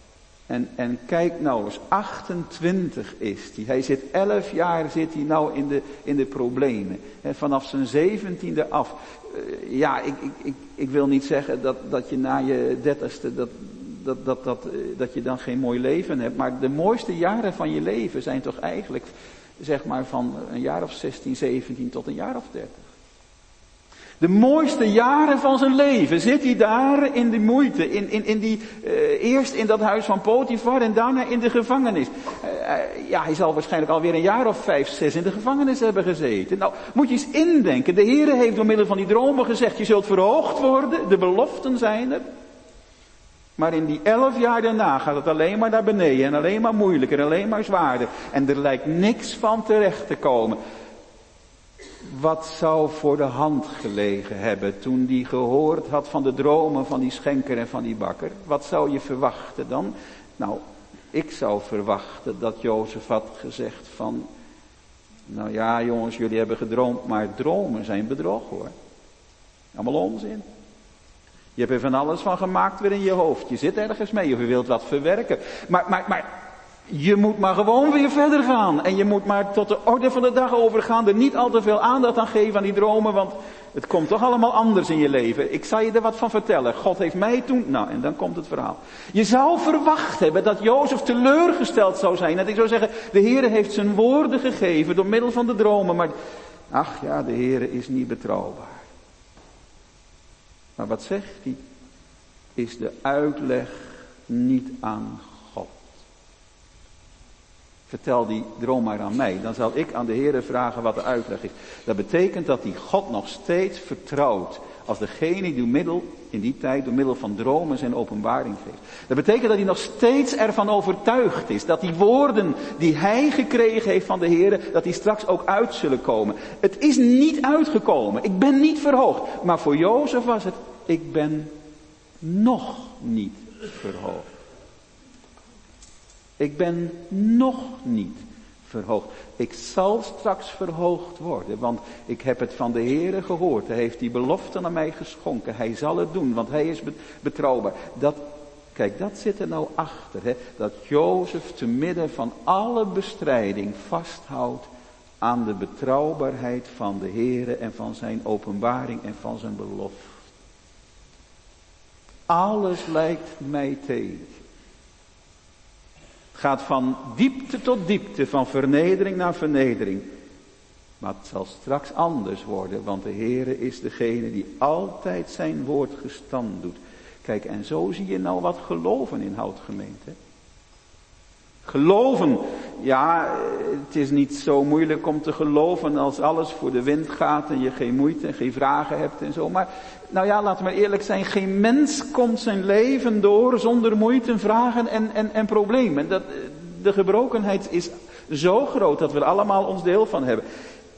En, en kijk nou eens, achtentwintig is hij. Hij zit elf jaar zit hij nou in de, in de problemen. He, vanaf zijn zeventiende af. Uh, ja, ik, ik, ik, ik wil niet zeggen dat, dat je na je dertigste, dat, dat, dat, dat, uh, dat je dan geen mooi leven hebt. Maar de mooiste jaren van je leven zijn toch eigenlijk, zeg maar, van een jaar of zestien, zeventien tot een jaar of dertig. De mooiste jaren van zijn leven zit hij daar in die moeite, in, in, in die, uh, eerst in dat huis van Potifar en daarna in de gevangenis. Uh, uh, ja, hij zal waarschijnlijk alweer een jaar of vijf, zes in de gevangenis hebben gezeten. Nou, moet je eens indenken, de Heere heeft door middel van die dromen gezegd, je zult verhoogd worden, de beloften zijn er. Maar in die elf jaar daarna gaat het alleen maar naar beneden en alleen maar moeilijker en alleen maar zwaarder. En er lijkt niks van terecht te komen. Wat zou voor de hand gelegen hebben toen die gehoord had van de dromen van die schenker en van die bakker? Wat zou je verwachten dan? Nou, ik zou verwachten dat Jozef had gezegd van, nou ja jongens, jullie hebben gedroomd, maar dromen zijn bedrog hoor. Allemaal onzin. Je hebt er van alles van gemaakt weer in je hoofd. Je zit ergens mee of je wilt wat verwerken. Maar, maar, maar je moet maar gewoon weer verder gaan. En je moet maar tot de orde van de dag overgaan. Er niet al te veel aandacht aan geven aan die dromen. Want het komt toch allemaal anders in je leven. Ik zal je er wat van vertellen. God heeft mij toen... Nou, en dan komt het verhaal. Je zou verwacht hebben dat Jozef teleurgesteld zou zijn. Dat ik zou zeggen, de Heere heeft zijn woorden gegeven door middel van de dromen. Maar ach ja, de Heere is niet betrouwbaar. Maar wat zegt hij? Is de uitleg niet aan God. Vertel die droom maar aan mij. Dan zal ik aan de Heere vragen wat de uitleg is. Dat betekent dat hij God nog steeds vertrouwt. Als degene die door middel, in die tijd door middel van dromen zijn openbaring geeft. Dat betekent dat hij nog steeds ervan overtuigd is. Dat die woorden die hij gekregen heeft van de Heere, dat die straks ook uit zullen komen. Het is niet uitgekomen. Ik ben niet verhoogd. Maar voor Jozef was het, ik ben nog niet verhoogd. Ik ben nog niet verhoogd. Ik zal straks verhoogd worden, want ik heb het van de Heere gehoord. Hij heeft die belofte aan mij geschonken. Hij zal het doen, want hij is betrouwbaar. Dat, kijk, dat zit er nou achter, hè? Dat Jozef te midden van alle bestrijding vasthoudt aan de betrouwbaarheid van de Heere en van zijn openbaring en van zijn belofte. Alles lijkt mij tegen. Het gaat van diepte tot diepte, van vernedering naar vernedering. Maar het zal straks anders worden, want de Heere is degene die altijd zijn woord gestand doet. Kijk, en zo zie je nou wat geloven inhoudt, gemeente. Geloven, ja, het is niet zo moeilijk om te geloven als alles voor de wind gaat en je geen moeite en geen vragen hebt en zo. Maar, nou ja, laten we maar eerlijk zijn, geen mens komt zijn leven door zonder moeite, vragen en, en, en problemen. Dat, de gebrokenheid is zo groot dat we er allemaal ons deel van hebben.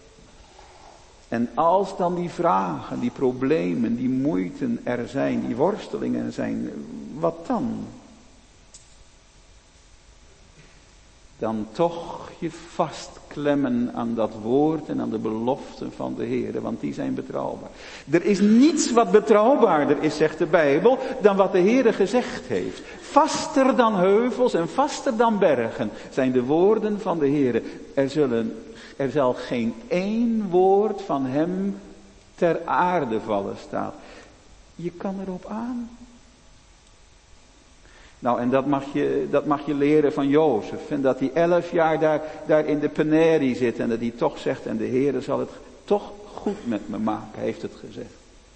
En als dan die vragen, die problemen, die moeiten er zijn, die worstelingen er zijn, wat dan? Dan toch je vastklemmen aan dat woord en aan de beloften van de Heer, want die zijn betrouwbaar. Er is niets wat betrouwbaarder is, zegt de Bijbel, dan wat de Heer gezegd heeft. Vaster dan heuvels en vaster dan bergen zijn de woorden van de Heer. Er, zullen, er zal geen één woord van hem ter aarde vallen, staat. Je kan erop aan. Nou, en dat mag je, dat mag je leren van Jozef. En dat hij elf jaar daar, daar in de penerie zit. En dat hij toch zegt, en de Heere zal het toch goed met me maken, heeft het gezegd.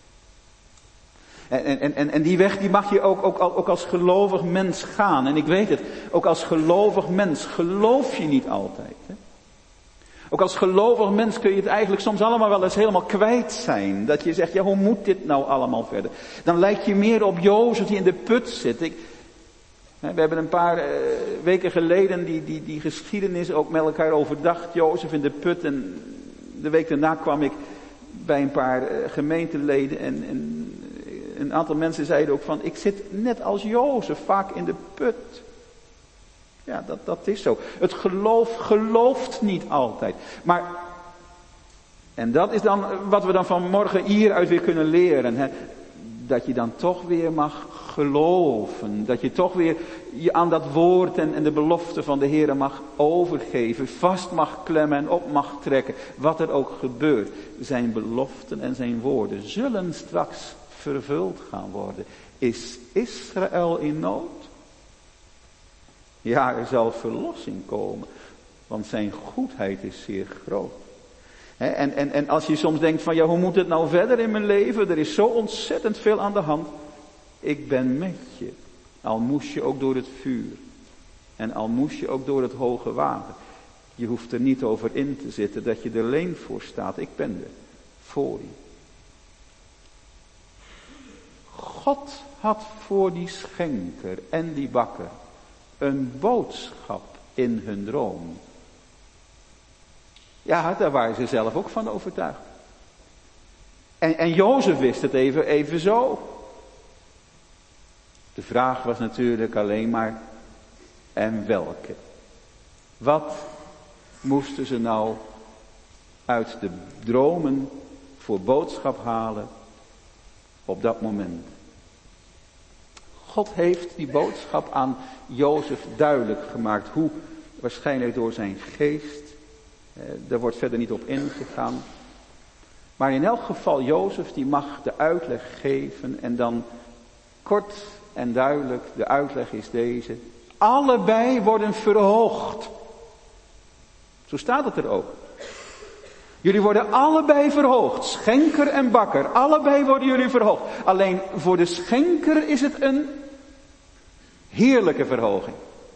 En, en, en, en die weg die mag je ook, ook, ook als gelovig mens gaan. En ik weet het, ook als gelovig mens geloof je niet altijd. Hè? Ook als gelovig mens kun je het eigenlijk soms allemaal wel eens helemaal kwijt zijn. Dat je zegt, ja, hoe moet dit nou allemaal verder? Dan lijkt je meer op Jozef die in de put zit. Ik, We hebben een paar uh, weken geleden die, die, die geschiedenis ook met elkaar overdacht. Jozef in de put. En de week daarna kwam ik bij een paar uh, gemeenteleden. En, en een aantal mensen zeiden ook van, ik zit net als Jozef vaak in de put. Ja, dat, dat is zo. Het geloof gelooft niet altijd. Maar, en dat is dan wat we dan vanmorgen hieruit weer kunnen leren. Hè. dat je dan toch weer mag geloven. Dat je toch weer je aan dat woord en, en de belofte van de Heer mag overgeven. Vast mag klemmen en op mag trekken. Wat er ook gebeurt. Zijn beloften en zijn woorden zullen straks vervuld gaan worden. Is Israël in nood? Ja, er zal verlossing komen. Want zijn goedheid is zeer groot. He, en, en, en als je soms denkt van ja, hoe moet het nou verder in mijn leven? Er is zo ontzettend veel aan de hand. Ik ben met je. Al moest je ook door het vuur. En al moest je ook door het hoge water. Je hoeft er niet over in te zitten dat je er alleen voor staat. Ik ben er. Voor je. God had voor die schenker en die bakker een boodschap in hun droom. Ja, daar waren ze zelf ook van overtuigd. En, en Jozef wist het even, even zo. De vraag was natuurlijk alleen maar, en welke? Wat moesten ze nou uit de dromen voor boodschap halen op dat moment? God heeft die boodschap aan Jozef duidelijk gemaakt. Hoe? Waarschijnlijk door zijn geest. Eh, daar wordt verder niet op ingegaan. Maar in elk geval, Jozef die mag de uitleg geven. En dan kort en duidelijk, de uitleg is deze. Allebei worden verhoogd. Zo staat het er ook. Jullie worden allebei verhoogd. Schenker en bakker. Allebei worden jullie verhoogd. Alleen voor de schenker is het een heerlijke verhoging.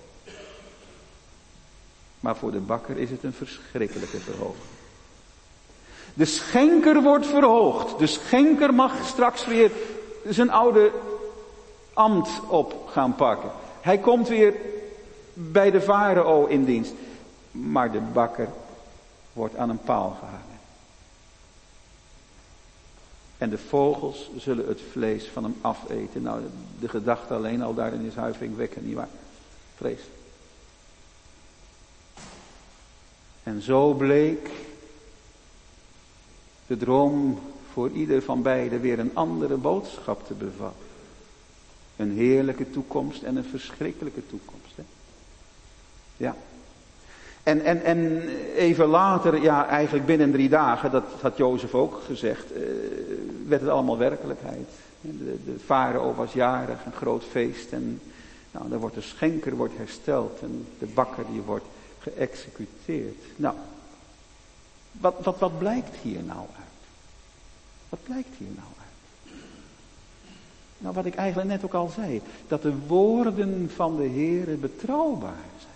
Maar voor de bakker is het een verschrikkelijke verhoging. De schenker wordt verhoogd. De schenker mag straks weer zijn oude ambt op gaan pakken. Hij komt weer bij de farao in dienst. Maar de bakker wordt aan een paal gehangen. En de vogels zullen het vlees van hem afeten. Nou, de gedachte alleen al daarin is huiveringwekkend, nietwaar? Vrees. En zo bleek de droom voor ieder van beiden weer een andere boodschap te bevatten. Een heerlijke toekomst en een verschrikkelijke toekomst. Hè? Ja. En, en, en even later, ja eigenlijk binnen drie dagen, dat had Jozef ook gezegd, uh, werd het allemaal werkelijkheid. De, de farao was jarig, een groot feest en nou, dan wordt de schenker wordt hersteld en de bakker die wordt geëxecuteerd. Nou, wat, wat, wat blijkt hier nou uit? Wat blijkt hier nou uit? Nou, wat ik eigenlijk net ook al zei, dat de woorden van de Heere betrouwbaar zijn.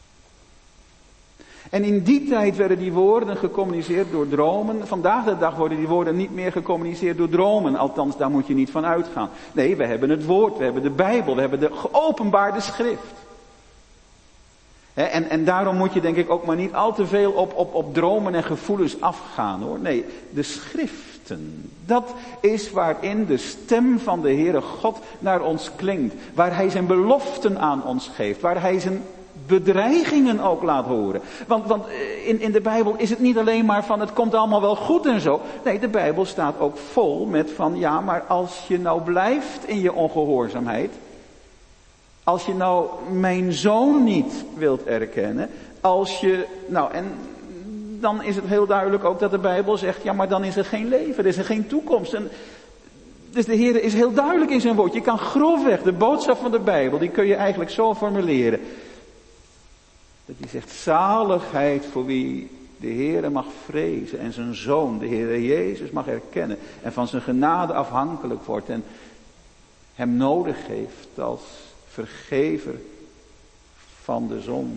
En in die tijd werden die woorden gecommuniceerd door dromen. Vandaag de dag worden die woorden niet meer gecommuniceerd door dromen. Althans, daar moet je niet van uitgaan. Nee, we hebben het woord, we hebben de Bijbel, we hebben de geopenbaarde schrift. He, en, en daarom moet je denk ik ook maar niet al te veel op, op, op dromen en gevoelens afgaan hoor. Nee, de schriften. Dat is waarin de stem van de Heere God naar ons klinkt. Waar Hij zijn beloften aan ons geeft. Waar Hij zijn bedreigingen ook laat horen. Want, want in, in de Bijbel is het niet alleen maar van het komt allemaal wel goed en zo. Nee, de Bijbel staat ook vol met van ja, maar als je nou blijft in je ongehoorzaamheid. Als je nou mijn zoon niet wilt erkennen. Als je, nou en dan is het heel duidelijk ook dat de Bijbel zegt, ja maar dan is er geen leven, er is er geen toekomst. En dus de Heer is heel duidelijk in zijn woord. Je kan grofweg de boodschap van de Bijbel, die kun je eigenlijk zo formuleren. Dat hij zegt, zaligheid voor wie de Heere mag vrezen en zijn Zoon, de Heere Jezus, mag erkennen. En van zijn genade afhankelijk wordt en hem nodig heeft als vergever van de zonde.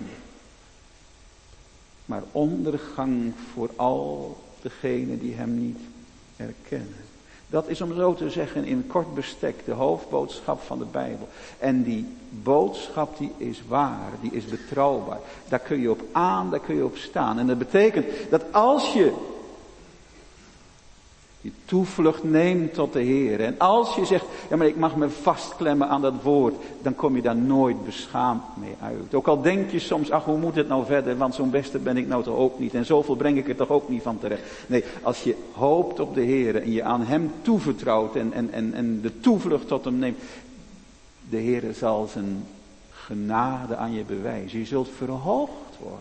Maar ondergang voor al degenen die hem niet erkennen. Dat is om zo te zeggen in kort bestek de hoofdboodschap van de Bijbel. En die boodschap die is waar, die is betrouwbaar. Daar kun je op aan, daar kun je op staan. En dat betekent dat als je Je toevlucht neemt tot de Heer. En als je zegt, ja maar ik mag me vastklemmen aan dat woord, dan kom je daar nooit beschaamd mee uit. Ook al denk je soms, ach hoe moet het nou verder, want zo'n beste ben ik nou toch ook niet. En zoveel breng ik er toch ook niet van terecht. Nee, als je hoopt op de Heer en je aan Hem toevertrouwt en, en, en, en de toevlucht tot Hem neemt. De Heer zal zijn genade aan je bewijzen. Je zult verhoogd worden.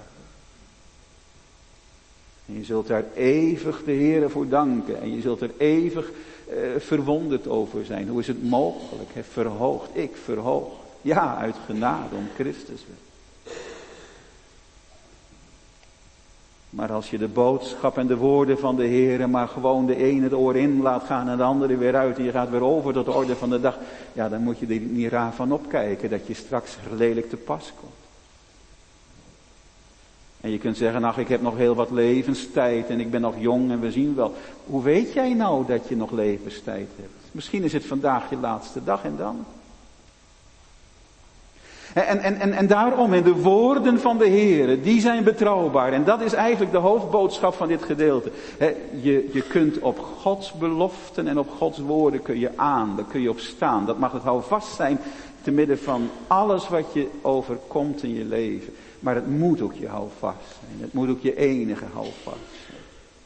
En je zult daar eeuwig de Heere voor danken. En je zult er eeuwig eh, verwonderd over zijn. Hoe is het mogelijk? He, verhoogd, ik verhoogd. Ja, uit genade om Christus wil. Maar als je de boodschap en de woorden van de Heere maar gewoon de ene het oor in laat gaan en de andere weer uit. En je gaat weer over tot de orde van de dag. Ja, dan moet je er niet raar van opkijken dat je straks lelijk te pas komt. En je kunt zeggen, ach ik heb nog heel wat levenstijd en ik ben nog jong en we zien wel. Hoe weet jij nou dat je nog levenstijd hebt? Misschien is het vandaag je laatste dag en dan? En, en, en, en daarom, en de woorden van de Heere, die zijn betrouwbaar. En dat is eigenlijk de hoofdboodschap van dit gedeelte. He, je, je kunt op Gods beloften en op Gods woorden kun je aan, daar kun je op staan. Dat mag het houvast zijn te midden van alles wat je overkomt in je leven. Maar het moet ook je houvast zijn. Het moet ook je enige houvast zijn.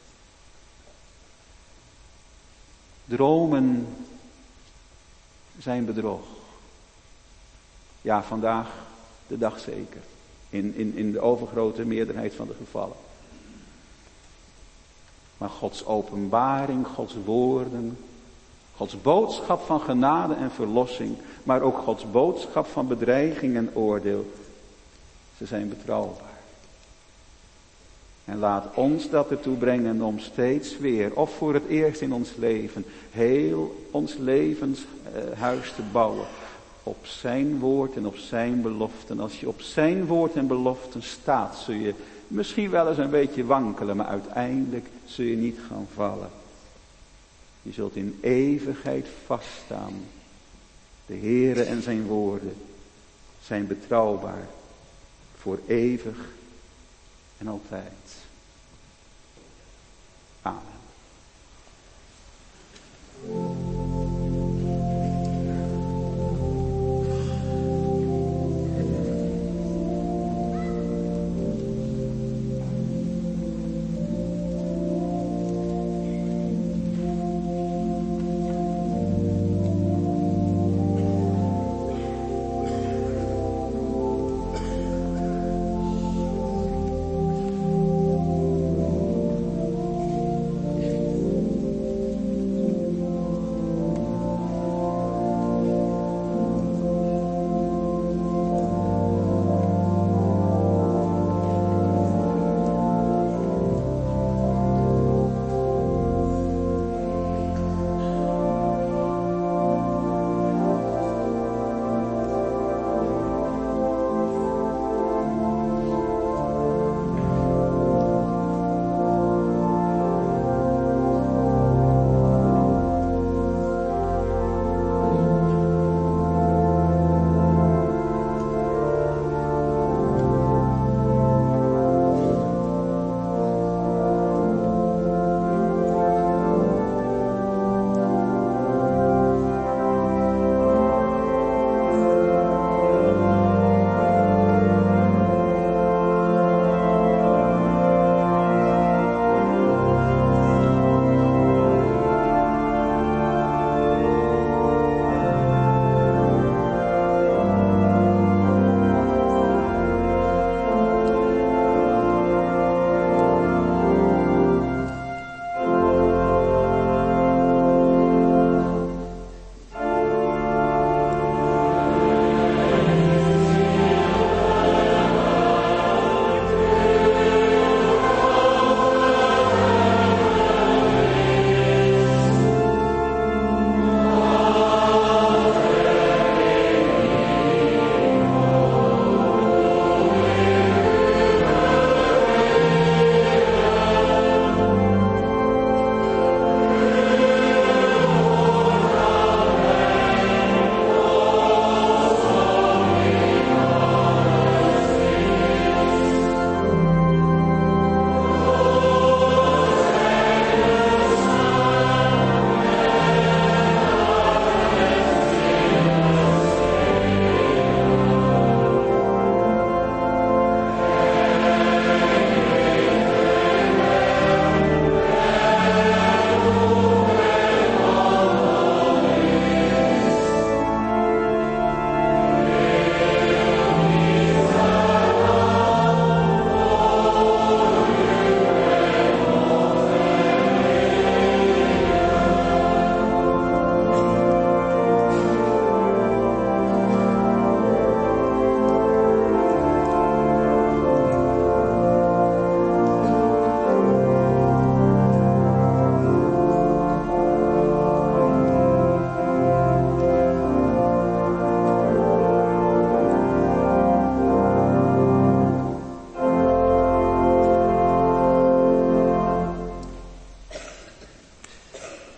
Dromen zijn bedrog. Ja, vandaag de dag zeker. In, in, in de overgrote meerderheid van de gevallen. Maar Gods openbaring, Gods woorden, Gods boodschap van genade en verlossing, maar ook Gods boodschap van bedreiging en oordeel, ze zijn betrouwbaar. En laat ons dat ertoe brengen om steeds weer, of voor het eerst in ons leven, heel ons levenshuis te bouwen. Op zijn woord en op zijn beloften. Als je op zijn woord en beloften staat, zul je misschien wel eens een beetje wankelen, maar uiteindelijk zul je niet gaan vallen. Je zult in eeuwigheid vaststaan. De Heere en zijn woorden zijn betrouwbaar voor eeuwig en altijd. Amen.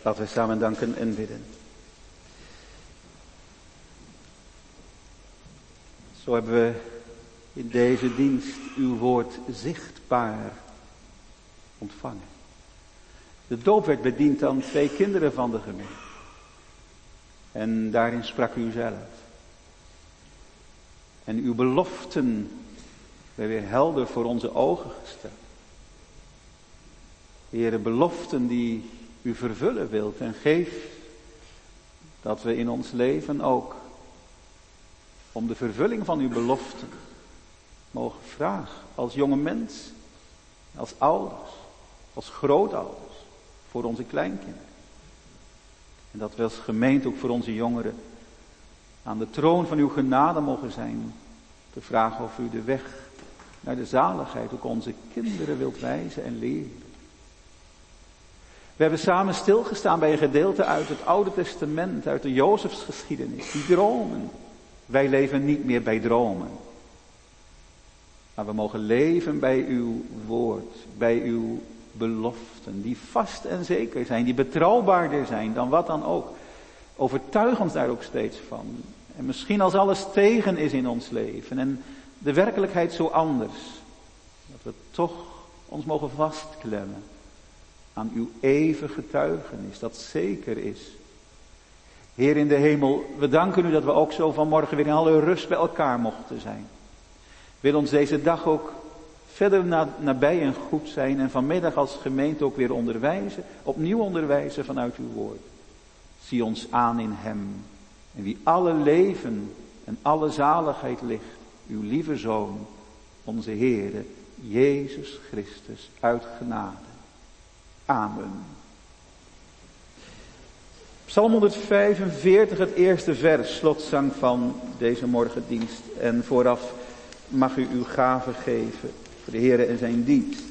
Laten we samen danken en bidden. Zo hebben we in deze dienst uw woord zichtbaar ontvangen. De doop werd bediend aan twee kinderen van de gemeente. En daarin sprak u zelf. En uw beloften werden weer helder voor onze ogen gesteld. Heere, beloften die u vervullen wilt en geeft dat we in ons leven ook om de vervulling van uw beloften mogen vragen als jonge mens, als ouders, als grootouders, voor onze kleinkinderen. En dat we als gemeente ook voor onze jongeren aan de troon van uw genade mogen zijn, te vragen of u de weg naar de zaligheid ook onze kinderen wilt wijzen en leren. We hebben samen stilgestaan bij een gedeelte uit het Oude Testament, uit de Jozefsgeschiedenis, die dromen. Wij leven niet meer bij dromen. Maar we mogen leven bij uw woord, bij uw beloften, die vast en zeker zijn, die betrouwbaarder zijn dan wat dan ook. Overtuig ons daar ook steeds van. En misschien als alles tegen is in ons leven en de werkelijkheid zo anders, dat we toch ons mogen vastklemmen aan uw eeuwige getuigenis, dat zeker is. Heer in de hemel, we danken u dat we ook zo vanmorgen weer in alle rust bij elkaar mochten zijn. Wil ons deze dag ook verder na, nabij en goed zijn en vanmiddag als gemeente ook weer onderwijzen, opnieuw onderwijzen vanuit uw woord. Zie ons aan in hem, en wie alle leven en alle zaligheid ligt, uw lieve Zoon, onze Heere, Jezus Christus, uit genade. Amen. Psalm honderdvijfenveertig, het eerste vers, slotzang van deze morgendienst. En vooraf mag u uw gave geven voor de Heere en zijn dienst.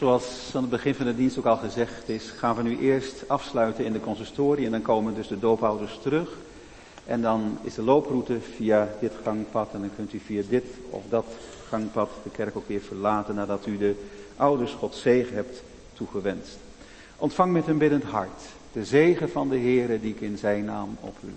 Zoals aan het begin van de dienst ook al gezegd is, gaan we nu eerst afsluiten in de consistorie en dan komen dus de doopouders terug. En dan is de looproute via dit gangpad en dan kunt u via dit of dat gangpad de kerk ook weer verlaten nadat u de ouders Gods zegen hebt toegewenst. Ontvang met een biddend hart de zegen van de Heere die ik in zijn naam op u leg.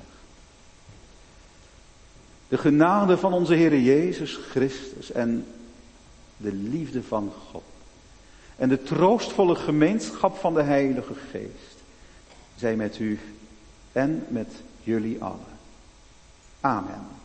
De genade van onze Heere Jezus Christus en de liefde van God en de troostvolle gemeenschap van de Heilige Geest zij met u en met jullie allen. Amen.